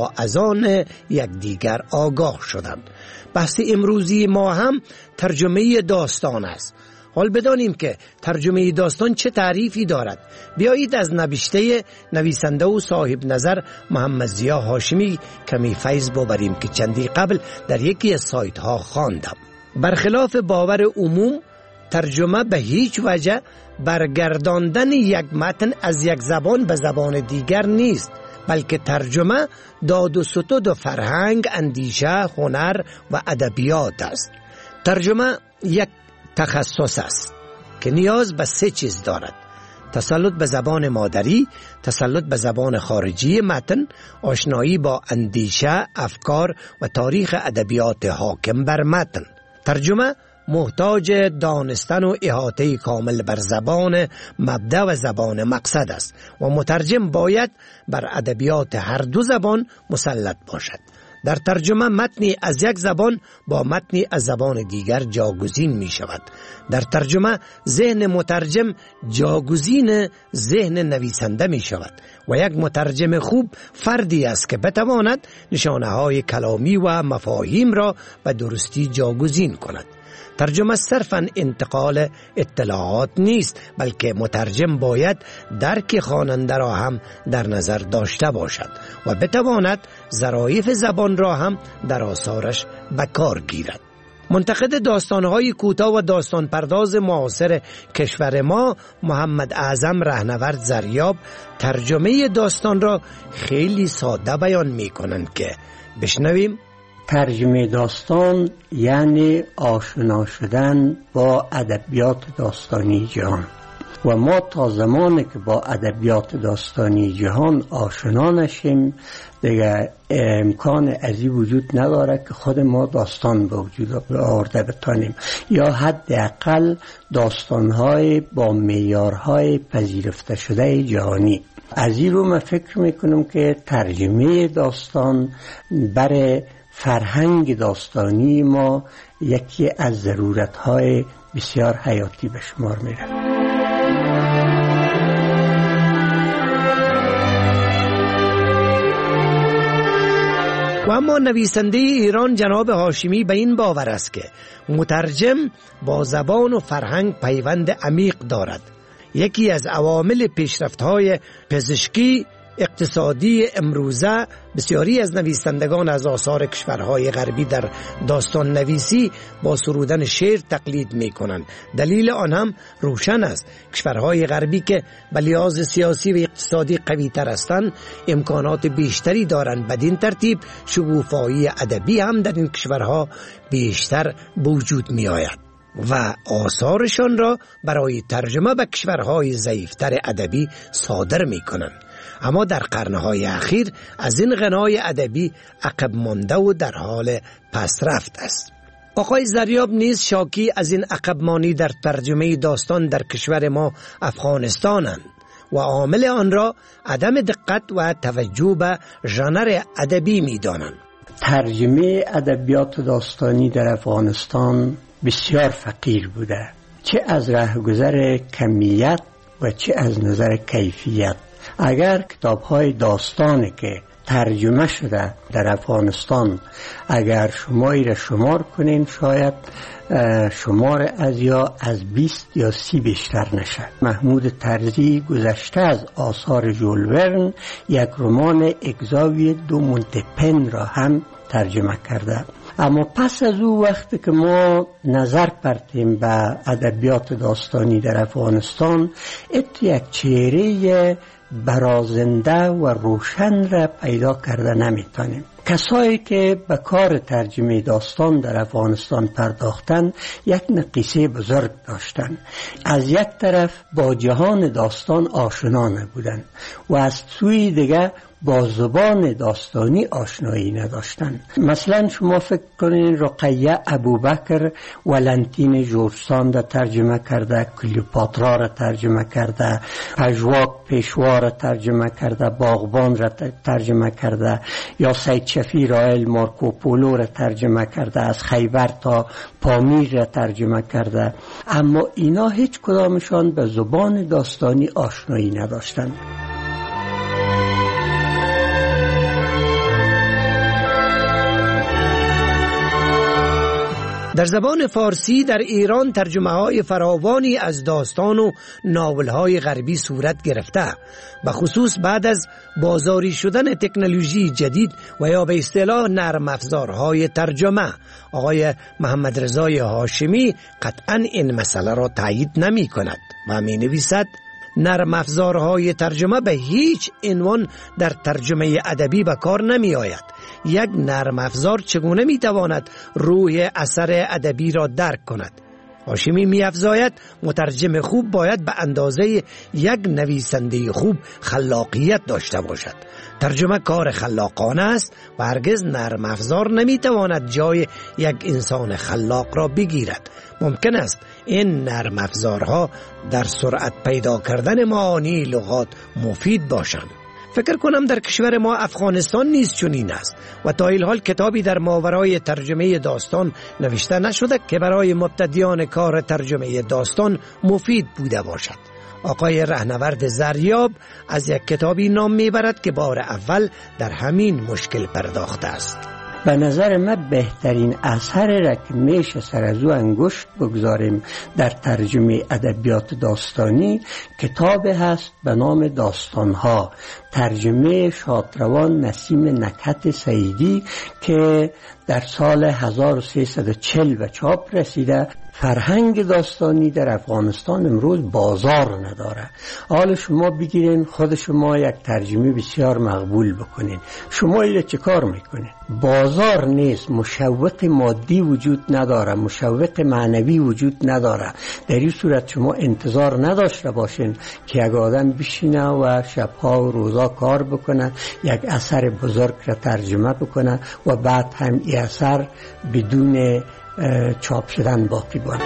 با اذان یکدیگر آگاه شدند. بحث امروزی ما هم ترجمه داستان است. حال بدانیم که ترجمه داستان چه تعریفی دارد. بیایید از نوشته نویسنده و صاحب نظر محمد ضیا هاشمی کمی فیض ببریم که چندی قبل در یکی از سایت ها خواندم. برخلاف باور عموم، ترجمه به هیچ وجه برگرداندن یک متن از یک زبان به زبان دیگر نیست، بلکه ترجمه داد و ستد فرهنگ، اندیشه، هنر و ادبیات است. ترجمه یک تخصص است که نیاز به 3 چیز دارد: تسلط به زبان مادری، تسلط به زبان خارجی متن، آشنایی با اندیشه، افکار و تاریخ ادبیات حاکم بر متن. ترجمه محتاج دانستن و احاطه کامل بر زبان مبدأ و زبان مقصد است و مترجم باید بر ادبیات هر دو زبان مسلط باشد. در ترجمه متنی از یک زبان با متنی از زبان دیگر جاگزین می شود. در ترجمه ذهن مترجم جاگزین ذهن نویسنده می شود و یک مترجم خوب فردی است که بتواند نشانه های کلامی و مفاهیم را به درستی جاگزین کند. ترجمه صرفاً انتقال اطلاعات نیست، بلکه مترجم باید درک خواننده را هم در نظر داشته باشد و بتواند ظرافت زبان را هم در آثارش به کار گیرد. منتقد داستانهای کوتاه و داستان پرداز معاصر کشور ما محمد اعظم رهنورد زریاب ترجمه داستان را خیلی ساده بیان می کنند که بشنویم. ترجمه داستان یعنی آشنا شدن با ادبیات داستانی جهان و ما تا زمانی که با ادبیات داستانی جهان آشنا نشیم دیگه امکان ازی وجود نداره که خود ما داستان به وجود آورده بتانیم یا حداقل داستانهای با معیارهای پذیرفته شده جهانی. از این رو من فکر میکنم که ترجمه داستان برای فرهنگ داستانی ما یکی از ضرورت‌های بسیار حیاتی به شمار میره. و اما نویسنده ایران جناب هاشمی به این باور است که مترجم با زبان و فرهنگ پیوند عمیق دارد. یکی از عوامل پیشرفت‌های پزشکی اقتصادی امروزه بسیاری از نویسندگان از آثار کشورهای غربی در داستان نویسی با سرودن شعر تقلید می کنند. دلیل آن هم روشن است. کشورهای غربی که به لحاظ سیاسی و اقتصادی قوی تر هستند امکانات بیشتری دارند. بدین ترتیب شکوفایی ادبی هم در این کشورها بیشتر وجود می آید و آثارشان را برای ترجمه به کشورهای ضعیفتر ادبی صادر می کنند. اما در قرنهای اخیر از این غنای ادبی عقب مانده و در حال پسرفت است. آقای زریاب نیز شاکی از این عقب مانی در ترجمه داستان در کشور ما افغانستانند و عامل آن را عدم دقت و توجه به ژانر ادبی می دانند. ترجمه ادبیات داستانی در افغانستان بسیار فقیر بوده، چه از رهگذر کمیت و چه از نظر کیفیت. اگر کتاب‌های داستانی که ترجمه شده در افغانستان اگر شماری را شمار کنین شاید شمار از 20 یا 30 بیشتر نشه. محمود طرزی گذشته از آثار ژول ورن یک رمان اگزاوی دو مونتپن را هم ترجمه کرده. اما پس از او وقتی که ما نظر پرتیم به ادبیات داستانی در افغانستان یک چهره برازنده و روشن را پیدا کرده نمیتونیم. کسایی که به کار ترجمه داستان در افغانستان پرداختن یک نقیصه بزرگ داشتن. از یک طرف با جهان داستان آشنا نبودن و از سوی دیگه با زبان داستانی آشنایی نداشتن. مثلا شما فکر کنین رقیه ابوبکر ولنتین جورج ساند ترجمه کرده، کلیوپاترا را ترجمه کرده، پژواک پیشوا را ترجمه کرده، باغبان را ترجمه کرده، یا سید شفیع رائل مارکوپولو را ترجمه کرده، از خیبر تا پامیر را ترجمه کرده. اما اینا هیچ کدامشان به زبان داستانی آشنایی نداشتند. در زبان فارسی در ایران ترجمه های فراوانی از داستان و ناول های غربی صورت گرفته، به خصوص بعد از بازاری شدن تکنولوژی جدید و یا به اصطلاح نرم افزارهای ترجمه. آقای محمد رضای هاشمی قطعا این مسئله را تایید نمی کند و می نویسد نرم افزارهای ترجمه به هیچ عنوان در ترجمه ادبی به کار نمی آید. یک نرم افزار چگونه می تواند روح اثر ادبی را درک کند؟ هاشمی می افزاید مترجم خوب باید به اندازه یک نویسنده خوب خلاقیت داشته باشد. ترجمه کار خلاقانه است و هرگز نرم افزار نمی تواند جای یک انسان خلاق را بگیرد. ممکن است این نرم افزارها در سرعت پیدا کردن معانی لغات مفید باشند. فکر کنم در کشور ما افغانستان نیز چنین است و تا این حال کتابی در ماورای ترجمه داستان نوشته نشده که برای مبتدیان کار ترجمه داستان مفید بوده باشد. آقای رهنورد زریاب از یک کتابی نام میبرد که بار اول در همین مشکل پرداخته است. به نظر من بهترین اثر را که میشه سر از او انگشت بگذاریم در ترجمه ادبیات داستانی کتاب هست به نام داستانها، ترجمه شادروان نسیم نکهت سعیدی که در سال 1340 به چاپ رسیده. فرهنگ داستانی در افغانستان امروز بازار نداره. حالا شما بگیرین خود شما یک ترجمه بسیار مقبول بکنین، شما ایره چه کار میکنین؟ بازار نیست، مشوق مادی وجود نداره، مشوق معنوی وجود نداره. در این صورت شما انتظار نداشته باشین که یک آدم بشینه و شبها و روزا کار بکنه، یک اثر بزرگ را ترجمه بکنه و بعد هم این اثر بدون چاپ شدن باقی بانه.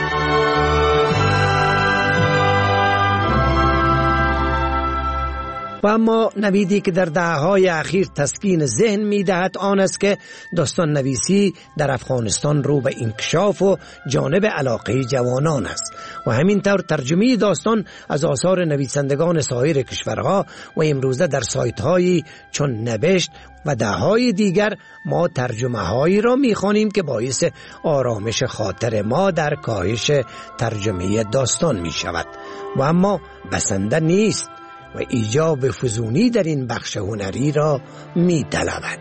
و اما نویدی که در دهه‌های اخیر تسکین ذهن می‌دهد آن است که داستان نویسی در افغانستان رو به انکشاف و جانب علاقه جوانان است و همینطور ترجمه داستان از آثار نویسندگان سایر کشورها و امروزه در سایت‌هایی چون نبشت و ده‌های دیگر ما ترجمه‌هایی را می‌خوانیم که باعث آرامش خاطر ما در کاهش ترجمه داستان می‌شود و اما بسنده نیست و ایجاب فزونی در این بخش هنری را می طلبد.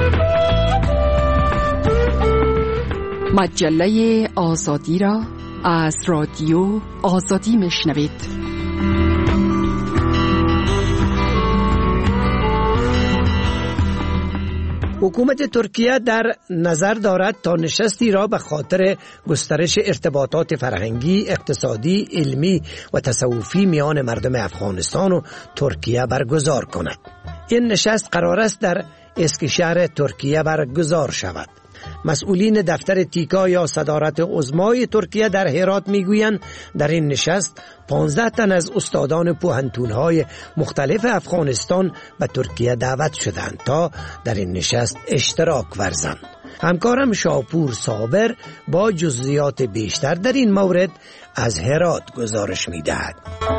مجله آزادی را از رادیو آزادی میشنوید. حکومت ترکیه در نظر دارد تا نشستی را به خاطر گسترش ارتباطات فرهنگی، اقتصادی، علمی و تصوفی میان مردم افغانستان و ترکیه برگزار کند. این نشست قرار است در اسکشهر ترکیه برگزار شود. مسئولین دفتر تیکا یا صدارت عظمای ترکیه در هرات میگویند در این نشست 15 تن از استادان پوهنتون‌های مختلف افغانستان به ترکیه دعوت شدند تا در این نشست اشتراک ورزند. همکارم شاپور صابر با جزئیات بیشتر در این مورد از هرات گزارش می‌دهد.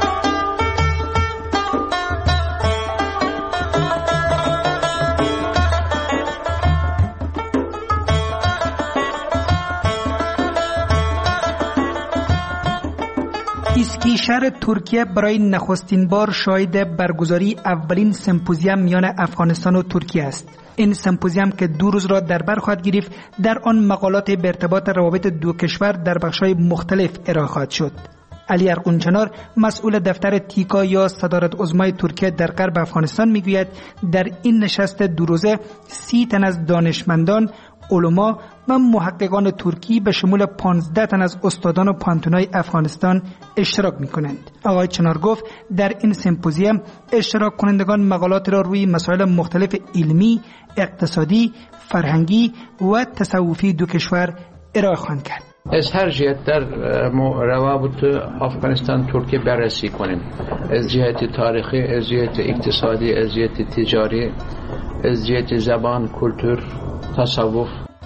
اسکشهر ترکیه برای نخستین بار شاهد برگزاری اولین سمپوزیوم میان افغانستان و ترکیه است. این سمپوزیوم که 2 روز را در بر خواهد گرفت، در آن مقالات به ارتباط روابط دو کشور در بخش‌های مختلف ارائه خواهد شد. علی ارقونچنار مسئول دفتر تیکا یا صدارت عظمای ترکیه در غرب افغانستان میگوید در این نشست 2 روزه 30 تن از دانشمندان، علما و محققان ترکی به شمول 15 تن از استادان و پانتونای افغانستان اشتراک می‌کنند. آقای چنار گفت در این سمپوزیوم اشتراک کنندگان مقالات را روی مسائل مختلف علمی، اقتصادی، فرهنگی و تصوفی دو کشور ارائه خواهند کرد. از هر جهت در روابط افغانستان ترکیه بررسی کنیم، از جهت تاریخی، از جهت اقتصادی، از جهت تجاری، از جهت زبان، کلتور، تصوف.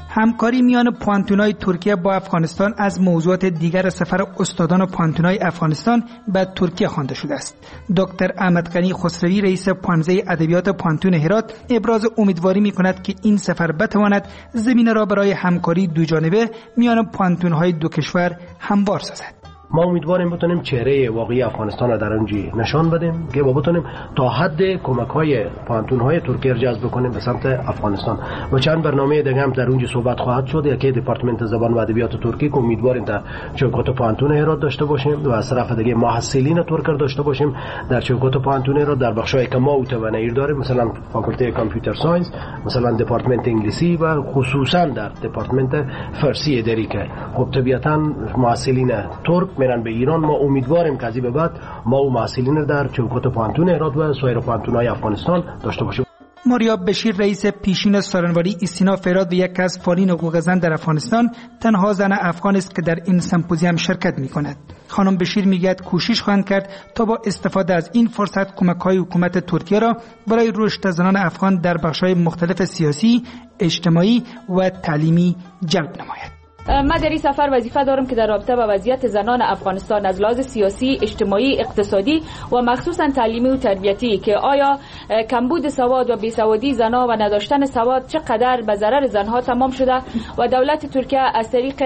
همکاری میان پوانتونای ترکیه با افغانستان از موضوعات دیگر سفر استادان پوانتونای افغانستان به ترکیه خوانده شده است. دکتر احمد غنی خسروی رئیس پانزه ادبیات پوانتون هرات ابراز امیدواری می‌کند که این سفر بتواند زمینه را برای همکاری دوجانبه میان پوانتون‌های دو کشور هموار سازد. ما امیدواریم بتونیم چهره واقعی افغانستان را در اونجا نشان بدیم که بتونیم تا حد کمک‌های پوانتون‌های ترکیه را جذب کنیم به سمت افغانستان و چند برنامه دیگه هم در اونجا صحبت خواهد شد. یکی دپارتمنت زبان و ادبیات ترکی که امیدواریم در چوکات پوانتون هرات داشته باشیم و از طرف دیگه محصلین ترک را داشته باشیم در چوکات پوانتون هرات در بخشایی که ما اوتوانیر داریم، مثلا فاکولته کامپیوتر ساینس، مثلا دپارتمنت انگلیسی و خصوصا در دپارتمنت فارسی اداری که خب طبیعتاً محصلین ترک میرن به ایران. ما امیدواریم که از این به بعد ما و محصلین در چوکات پوانتون هرات و سایر پوانتون‌های افغانستان داشته باشیم. ماریا بشیر رئیس پیشین سارنواری استینا فراد و یک از فعالین حقوق زن در افغانستان تنها زن افغان است که در این سمپوزیوم شرکت می‌کند. خانم بشیر میگوید کوشش خواهند کرد تا با استفاده از این فرصت کمک‌های حکومت ترکیه را برای رشد زنان افغان در بخش‌های مختلف سیاسی، اجتماعی و تعلیمی جلب نماید. من در این سفر وظیفه دارم که در رابطه با وضعیت زنان افغانستان از لحاظ سیاسی، اجتماعی، اقتصادی و مخصوصا تعلیمی و تربیتی که آیا کمبود سواد و بیسوادی زنان و نداشتن سواد چقدر به ضرر زنها تمام شده و دولت ترکیه از طریق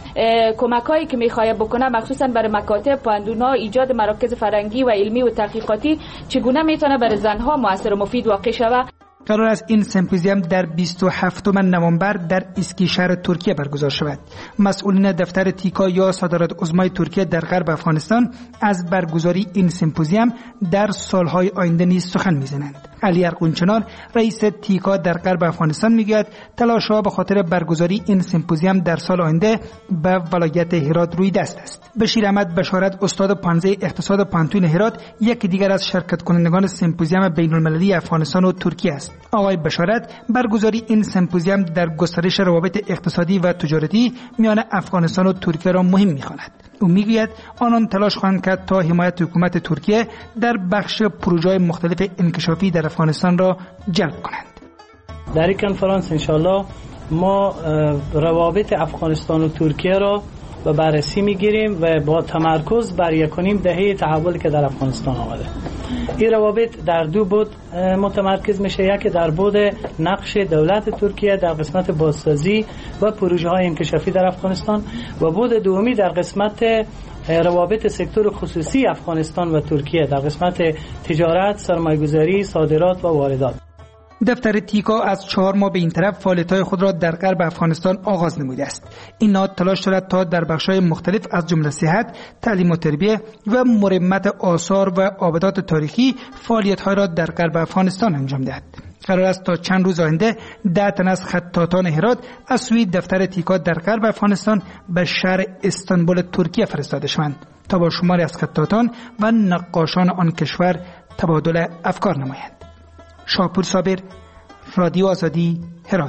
کمک‌هایی که می‌خواهد بکنه مخصوصا برای مکاتب پوانتون‌ها ایجاد مراکز فرهنگی و علمی و تحقیقاتی چگونه میتونه برای زنها موثر و مفید واقع شود. قرار است این سمپوزیوم در 27 نوامبر در اسکیشهر ترکیه برگزار شود. مسئولین دفتر تیکا یا صدارت عظمای ترکیه در غرب افغانستان از برگزاری این سمپوزیوم در سالهای آینده نیز سخن می‌زنند. علی ارغونچنار رئیس تیکا در غرب افغانستان میگوید تلاش‌ها به خاطر برگزاری این سمپوزیوم در سال آینده به ولایت هرات روی دست است. بشیر احمد بشارت استاد پانزه اقتصاد پوانتون هرات یکی دیگر از شرکت کنندگان سمپوزیوم بین‌المللی افغانستان و ترکیه است. آقای بشارت برگزاری این سمپوزیوم در گسترش روابط اقتصادی و تجارتی میان افغانستان و ترکیه را مهم می‌خواند. او میگوید آنان تلاش خواهند کرد تا حمایت حکومت ترکیه در بخش پروژه‌های مختلف انکشافی در افغانستان را جلب کنند. در این کنفرانس انشالله ما روابط افغانستان و ترکیه را به بررسی میگیریم و با تمرکز بر یکونیم دهه تحول که در افغانستان آمده. این روابط در دو بود متمرکز میشه، یکی در بود نقش دولت ترکیه در قسمت بازسازی و پروژه های انکشافی در افغانستان و بود دومی در قسمت روابط سکتور خصوصی افغانستان و ترکیه در قسمت تجارت، سرمایه‌گذاری، صادرات و واردات. دفتر تیکا از 4 ماه به این طرف فعالیت‌های خود را در غرب افغانستان آغاز نموده است. این نهاد تلاش دارد تا در بخش‌های مختلف از جمله صحت، تعلیم و تربیت و مرمت آثار و آبادات تاریخی فعالیت‌های را در غرب افغانستان انجام دهد. قرار است تا چند روز آینده 10 تن از خطاطان هرات از سوی دفتر تیکا در غرب افغانستان به شهر استانبول ترکیه فرستاده شوند تا با شماری از خطاطان و نقاشان آن کشور تبادل افکار نمایند. شاپور صابر، رادیو آزادی، هرات.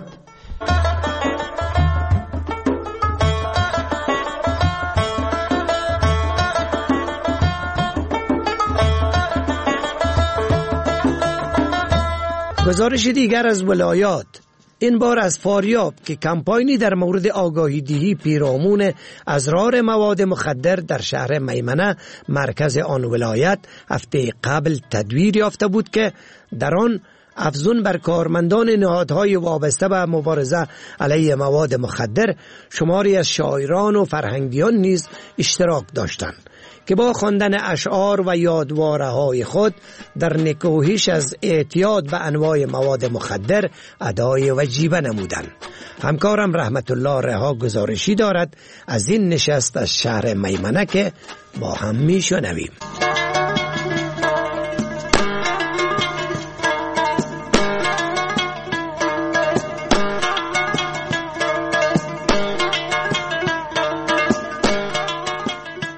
گزارش دیگر از ولایات، این بار از فاریاب که کمپاینی در مورد آگاهی دهی پیرامون اضرار مواد مخدر در شهر میمنه مرکز آن ولایت هفته قبل تدویر یافته بود که در آن افزون بر کارمندان نهادهای وابسته به مبارزه علیه مواد مخدر شماری از شاعران و فرهنگیان نیز اشتراک داشتند که با خواندن اشعار و یادواره‌های خود در نکوهش از اعتیاد به انواع مواد مخدر ادای وجیبه نمودند. همکارم رحمت الله رها گزارشی دارد از این نشست از شهر میمنه که با هم میشنویم. محمد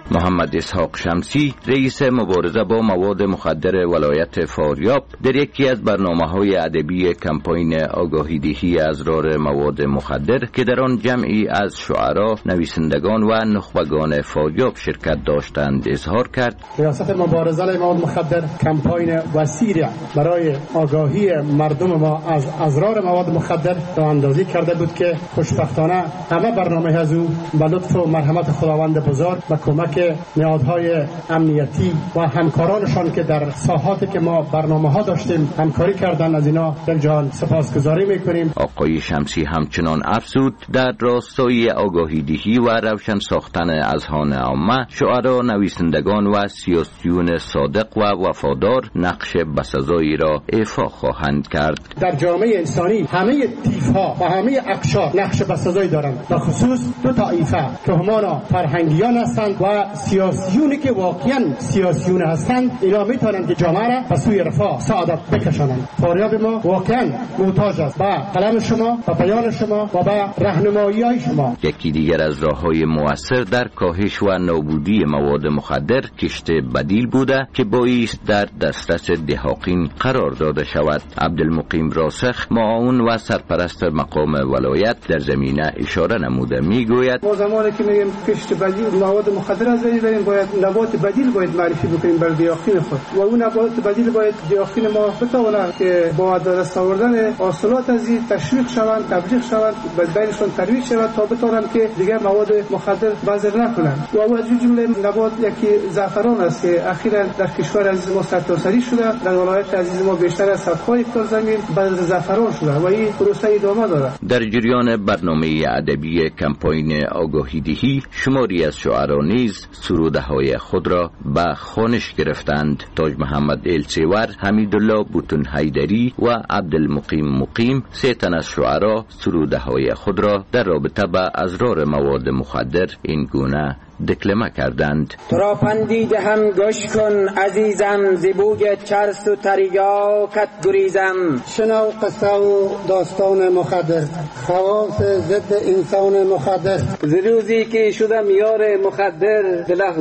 محمد اسحاق شمسی، رئیس مبارزه با مواد مخدر ولایت فاریاب، در یکی از برنامه‌های ادبی کمپین آگاهی دهی اضرار مواد مخدر که در آن جمعی از شعرا، نویسندگان و نخبگان فاریاب شرکت داشتند اظهار کرد: ریاست مبارزه با مواد مخدر کمپین وسیع برای آگاهی مردم ما از اضرار مواد مخدر راه اندازی کرده بود که خوشبختانه همه برنامه از او به لطف و مرحمت خداوند بزرگ و کمک نهادهای امنیتی و همکارانشان که در ساحاتی که ما برنامه‌ها داشتیم همکاری کردن، از اینا در جهان سپاسگزاری می‌کنیم. آقای شمسی همچنان افزود در راستای آگاهی دهی و روشن ساختن اذهان عامه، شعرا، نویسندگان و سیاسیون صادق و وفادار نقش بسزایی را ایفا خواهند کرد. در جامعه انسانی همه طیف‌ها و همه اقشار نقش بسزایی دارند، و خصوص دو طایفه که همانا فرهنگیان هستند و سیاسیونی که واقعا سیاسیون هستند. اینا میتونند که جامعه را به سوی رفاه سعادت بکشانند. فاریاب ما واقعا محتاج است به قلم شما و بیان شما و به راهنمایی شما. یکی دیگر از راه‌های مؤثر در کاهش و نابودی مواد مخدر کشت بدیل بوده که بایست در دسترس دهاقین قرار داده شود. عبدالمقیم راسخ، معاون و سرپرست مقام ولایت، در زمینه اشاره نموده میگوید: ما زمانی که میگیم کشت بدیل مواد مخدر از بین بریم، باید نبات بدیل باید معرفی بکنیم بر دهاقین خود، و اون نبات بدیل باید دهاقین ما بتوانند که با دست آوردن حاصلات از این تشویق شوند، تبلیغ شوند، بینشون ترویج شود تا بتوانند که دیگر مواد مخدر بازار نکنند. و از جمله نبات یکی زعفران است که اخیراً در کشور عزیز ما سرتاسری شده. در ولایت عزیز ما بیشتر از 100 هکتار زمین بعد زعفران شده و این پروسه ادامه دارد. در جریان برنامه ادبی کمپین آگاهی دهی، شماری از شعرا نیز سروده‌های خود را به خوانش گرفتند. تاج محمد السیور، حمیدالله بوتون حیدری و عبدالمقیم مقیم، سه تن از شعرا سروده‌های خود را در رابطه با اضرار مواد مخدر این گونه دکلمه کردند: تو را پندیده هم گوش کن عزیزم، زبوی چرس و تریاکت گریزم. شنو قصه و داستان مخدر، خواص ضد انسان مخدر. ز روزی که شدم یار مخدر،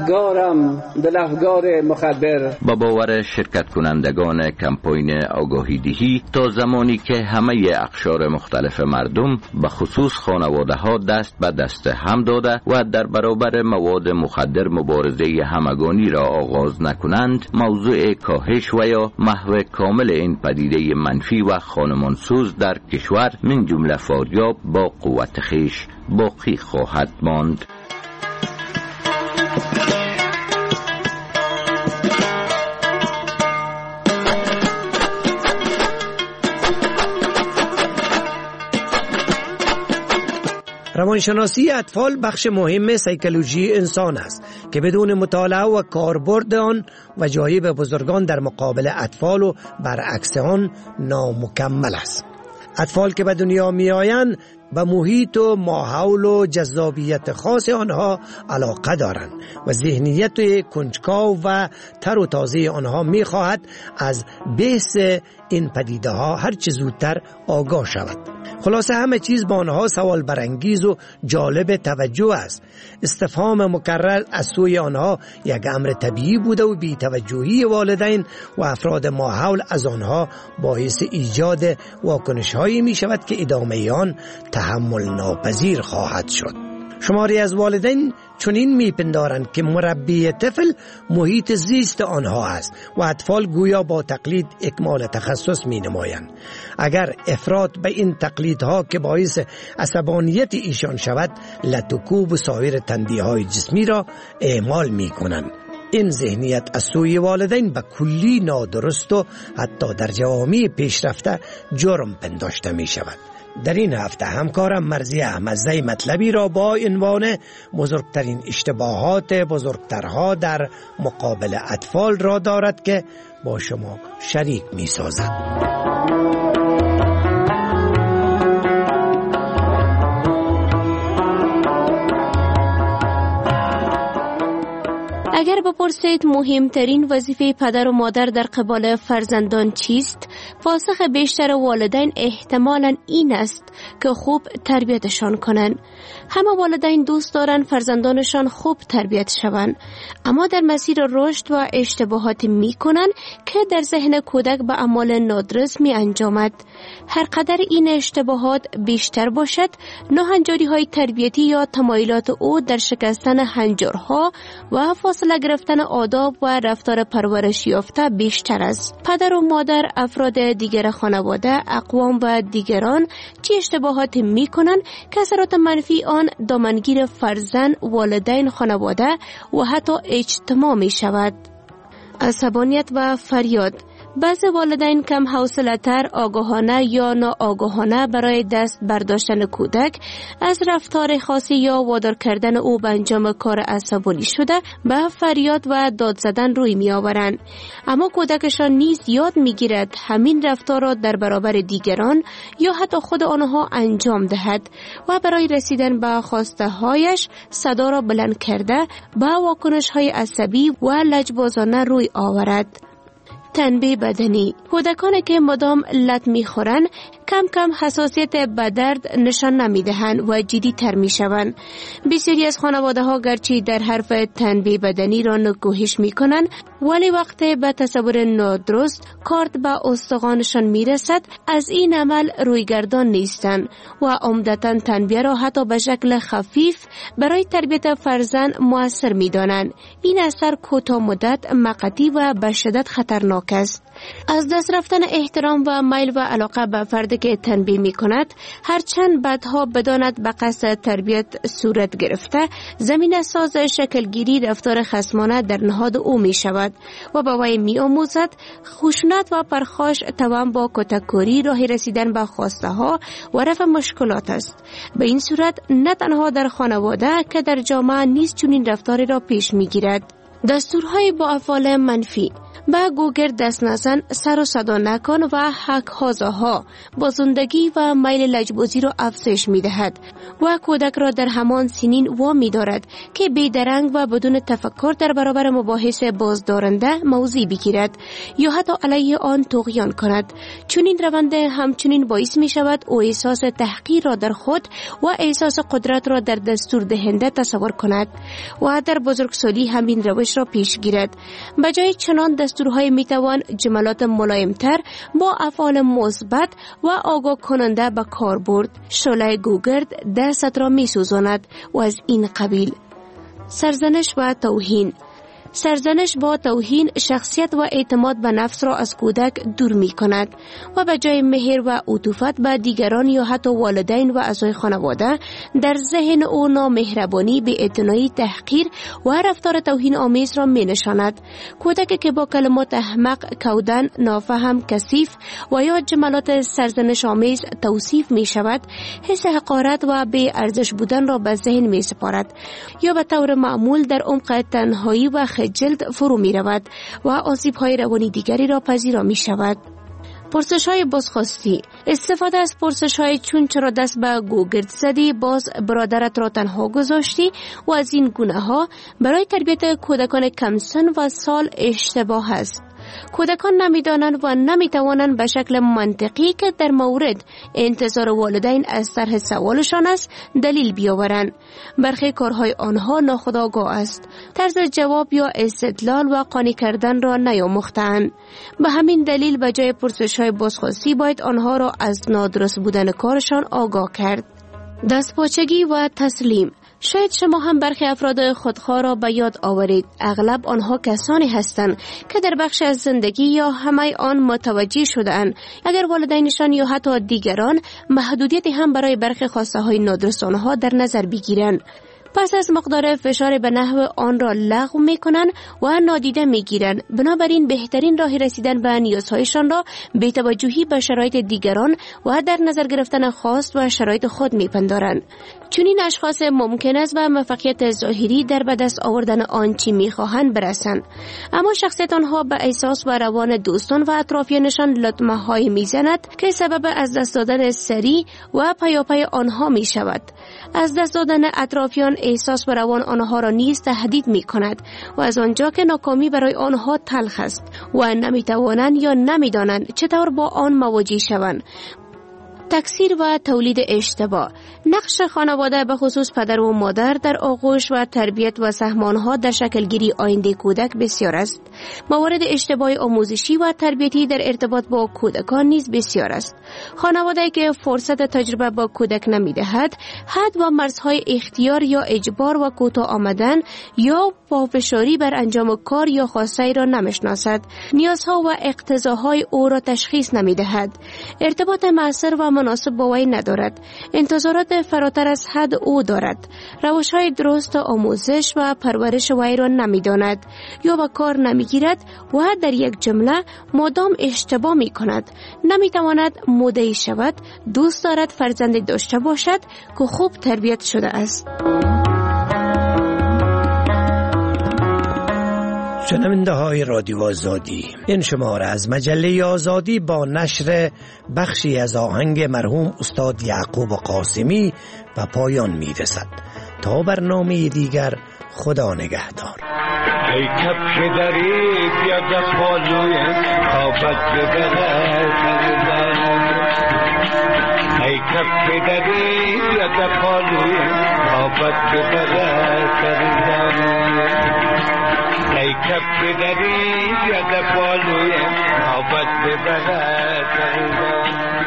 دلافگار مخدر. با باور شرکت کنندگان کمپین آگاهی دهی، تا زمانی که همه اقشار مختلف مردم به خصوص خانواده ها دست به دست هم داده و در برابر مواد مخدر مبارزه همگانی را آغاز نکنند، موضوع کاهش و یا محو کامل این پدیده منفی و خانمانسوز در کشور من جمله فاریاب با قوت خویش باقی خواهد ماند. روانشناسی اطفال بخش مهم سیکولوژی انسان است که بدون مطالعه و کاربرد آن وجایب بزرگان در مقابل اطفال و برعکس آن نامکمل است. اطفال که به دنیا می آیند به محیط و ماحول و جذابیت خاص آنها علاقه دارند و ذهنیت کنجکاو و تر و تازه آنها می خواهد از بحث این پدیده ها هر چه زودتر آگاه شود. خلاصه همه چیز با آنها سوال برانگیز و جالب توجه است. استفهام مکرر از سوی آنها یک امر طبیعی بوده و بی توجهی والدین و افراد ماحول از آنها باعث ایجاد واکنش هایی می شود که ادامه آن تحمل ناپذیر خواهد شد. شماری از والدین چنین میپندارند که مربی طفل محیط زیست آنها است و اطفال گویا با تقلید اکمال تخصص می نمایند. اگر افراط به این تقلیدها که باعث عصبانیت ایشان شود، لطوکوب و سایر تندیهای جسمی را اعمال می کنند. این ذهنیت از سوی والدین به کلی نادرست و حتی در جوامع پیشرفته جرم پنداشته می شود. در این هفته همکارم مرزی احمدزی مطلبی را با عنوان بزرگترین اشتباهات بزرگترها در مقابل اطفال را دارد که با شما شریک می سازد. اگر بپرسید مهمترین وظیفه پدر و مادر در قبال فرزندان چیست؟ پاسخ بیشتر والدین احتمالاً این است که خوب تربیتشان کنند. همه والدین دوست دارند فرزندانشان خوب تربیت شوند، اما در مسیر رشد و اشتباهات می کنند که در ذهن کودک به اعمال نادرست می انجامد. هر قدر این اشتباهات بیشتر باشد، ناهنجاری های تربیتی یا تمایلات او در شکستن هنجارها و فاصله گرفتن آداب و رفتار پرورش یافته بیشتر است. پدر و مادر، افراد دیگر خانواده، اقوام و دیگران چه اشتباهات می کنند که اثرات منفی آن دامنگیر فرزند، والدین، خانواده و حتی اجتماع می شود. عصبانیت و فریاد. بعضی والدین کم حوصله‌تر، آگاهانه یا ناآگاهانه برای دست برداشتن کودک از رفتار خاصی یا وادار کردن او به انجام کار عصبانی شده به فریاد و داد زدن روی می آورند. اما کودکشان نیز یاد می گیرد همین رفتار را در برابر دیگران یا حتی خود آنها انجام دهد و برای رسیدن به خواسته هایش صدا را بلند کرده به واکنش های عصبی و لجبازانه روی آورد. تنبیه بدنی. کودکانی که مدام لط می‌خورند کم کم حساسیت به درد نشان نمی‌دهند و جدی تر می‌شوند. بسیاری از خانواده‌ها گرچه در حرف تنبیه بدنی را نکوهش می‌کنند، ولی وقتی به تصور نادرست کارت به استخوانشان می‌رسد از این عمل رویگردان نیستند و عمدتاً تنبیه را حتی به شکل خفیف برای تربیت فرزند مؤثر می‌دانند. این اثر کوتاه مدت، موقتی و به شدت خطرناک است. از دست رفتن احترام و میل و علاقه به فردی که تنبیه می کند، هرچند بعدها بداند به قصد تربیت صورت گرفته، زمین ساز شکلگیری رفتار خصمانه در نهاد او می شود و به وی می آموزد خشونت و پرخاش توأم با کتککاری راه رسیدن به خواسته ها و رفع مشکلات است. به این صورت نه تنها در خانواده که در جامعه نیز چنین رفتاری را پیش می گیرد. دستورهای با افعال منفی. به گوگر دست نزن، سر و صدا نکن و حق هازاها بازندگی و میل لجبازی را افزایش می دهد و کودک را در همان سنین وامی دارد که بیدرنگ و بدون تفکر در برابر مباحث بازدارنده موضع بگیرد یا حتی علیه آن طغیان کند. چنین روند همچنین باعث می شود او احساس تحقیر را در خود و احساس قدرت را در دستور دهنده تصور کند و در بزرگسالی همین روش را پیش گیرد. بجای چنان دستورهای میتوان جملات ملایمتر با افعال مثبت و آگاه کننده به کار برد. شعله گوگرد دست را میسوزاند و از این قبیل. سرزنش و توهین. سرزنش با توهین شخصیت و اعتماد به نفس را از کودک دور می کند و به جای مهر و عطوفت به دیگران یا حتی والدین و اعضای خانواده در ذهن او نامهربانی، بی‌اعتنایی، تحقیر و رفتار توهین آمیز را می نشاند. کودک که با کلمات احمق، کودن، نافهم، کثیف و یا جملات سرزنش آمیز توصیف می شود، حس حقارت و بی ارزش بودن را به ذهن می سپارد یا به طور معمول در عمق تنهایی و جلد فرو می رود و آسیب های روانی دیگری را پذیرا می شود. پرسش های بازخواستی. استفاده از پرسش های چون چرا دست به گوگرد زدی، باز برادرت را تنها گذاشتی و از این گونه ها برای تربیت کودکان کم سن و سال اشتباه است. کودکان نمیدانند و نمیتوانند به شکل منطقی که در مورد انتظار والدین از طرح سوالشان است دلیل بیاورند. برخی کارهای آنها ناخودآگاه است. طرز جواب یا استدلال و قانع کردن را نیاموختند. به همین دلیل به جای پرسش‌های بازخواستی باید آنها را از نادرست بودن کارشان آگاه کرد. دستپاچگی و تسلیم. شاید شما هم برخی افراد خودخواه را به یاد آورید. اغلب آنها کسانی هستند که در بخش از زندگی یا همه آن متوجه شده‌اند اگر والدینشان یا حتی دیگران محدودیتی هم برای برخی خواسته های نادرست آنها در نظر بگیرند، پس از مقدار فشار به نحو آن را لغو می کنند و نادیده می گیرند. بنابراین بهترین راه رسیدن به نیازهایشان را بی توجهی به شرایط دیگران و در نظر گرفتن خواست و شرایط خود می پندارند. چون این اشخاص ممکن است به موفقیت ظاهری در به دست آوردن آنچه می خواهند برسند، اما شخصیت آنها به احساس و روان دوستان و اطرافیانشان لطمه های می زند که سبب از دست دادن سریع و پیاپی آنها می شود. از دست دادن اطرافیان احساس و روان آنها را نیز تهدید می کند و از آنجا که ناکامی برای آنها تلخ است و نمی توانند یا نمی دانند چطور با آن مواجه شوند. تکثیر و تولید اشتباه. نقش خانواده به خصوص پدر و مادر در آغوش و تربیت و سهمانها در شکلگیری آینده کودک بسیار است. موارد اشتباه آموزشی و تربیتی در ارتباط با کودکان نیز بسیار است. خانواده که فرصت تجربه با کودک نمی‌دهد، حد و مرزهای اختیار یا اجبار و کوتاه آمدن یا پافشاری بر انجام کار یا خواسته را نمی‌شناسد، نیازها و اقتضاهای او را تشخیص نمی‌دهد، ارتباط مؤثر و مناسب با وی ندارد، انتظارات فراتر از حد او دارد، روش‌های درست آموزش و پرورش وی را نمی‌داند یا به کار نمی‌گیرد و در یک جمله مدام اشتباه می‌کند، نمی‌تواند مدعی شود، دوست دارد فرزند داشته باشد که خوب تربیت شده است. شنونده های رادیو آزادی، این شماره از مجله آزادی با نشر بخشی از آهنگ مرحوم استاد یعقوب قاسمی و پایان می رسد. تا برنامه دیگر، خدا نگهدار. ای کف دری بیا دست بالوی خوابت ببره سرزن، ای کف دری بیا دست بالوی خوابت ببره سرزن، ای کف دری بیا دست بالوی خوابت ببره سرزن.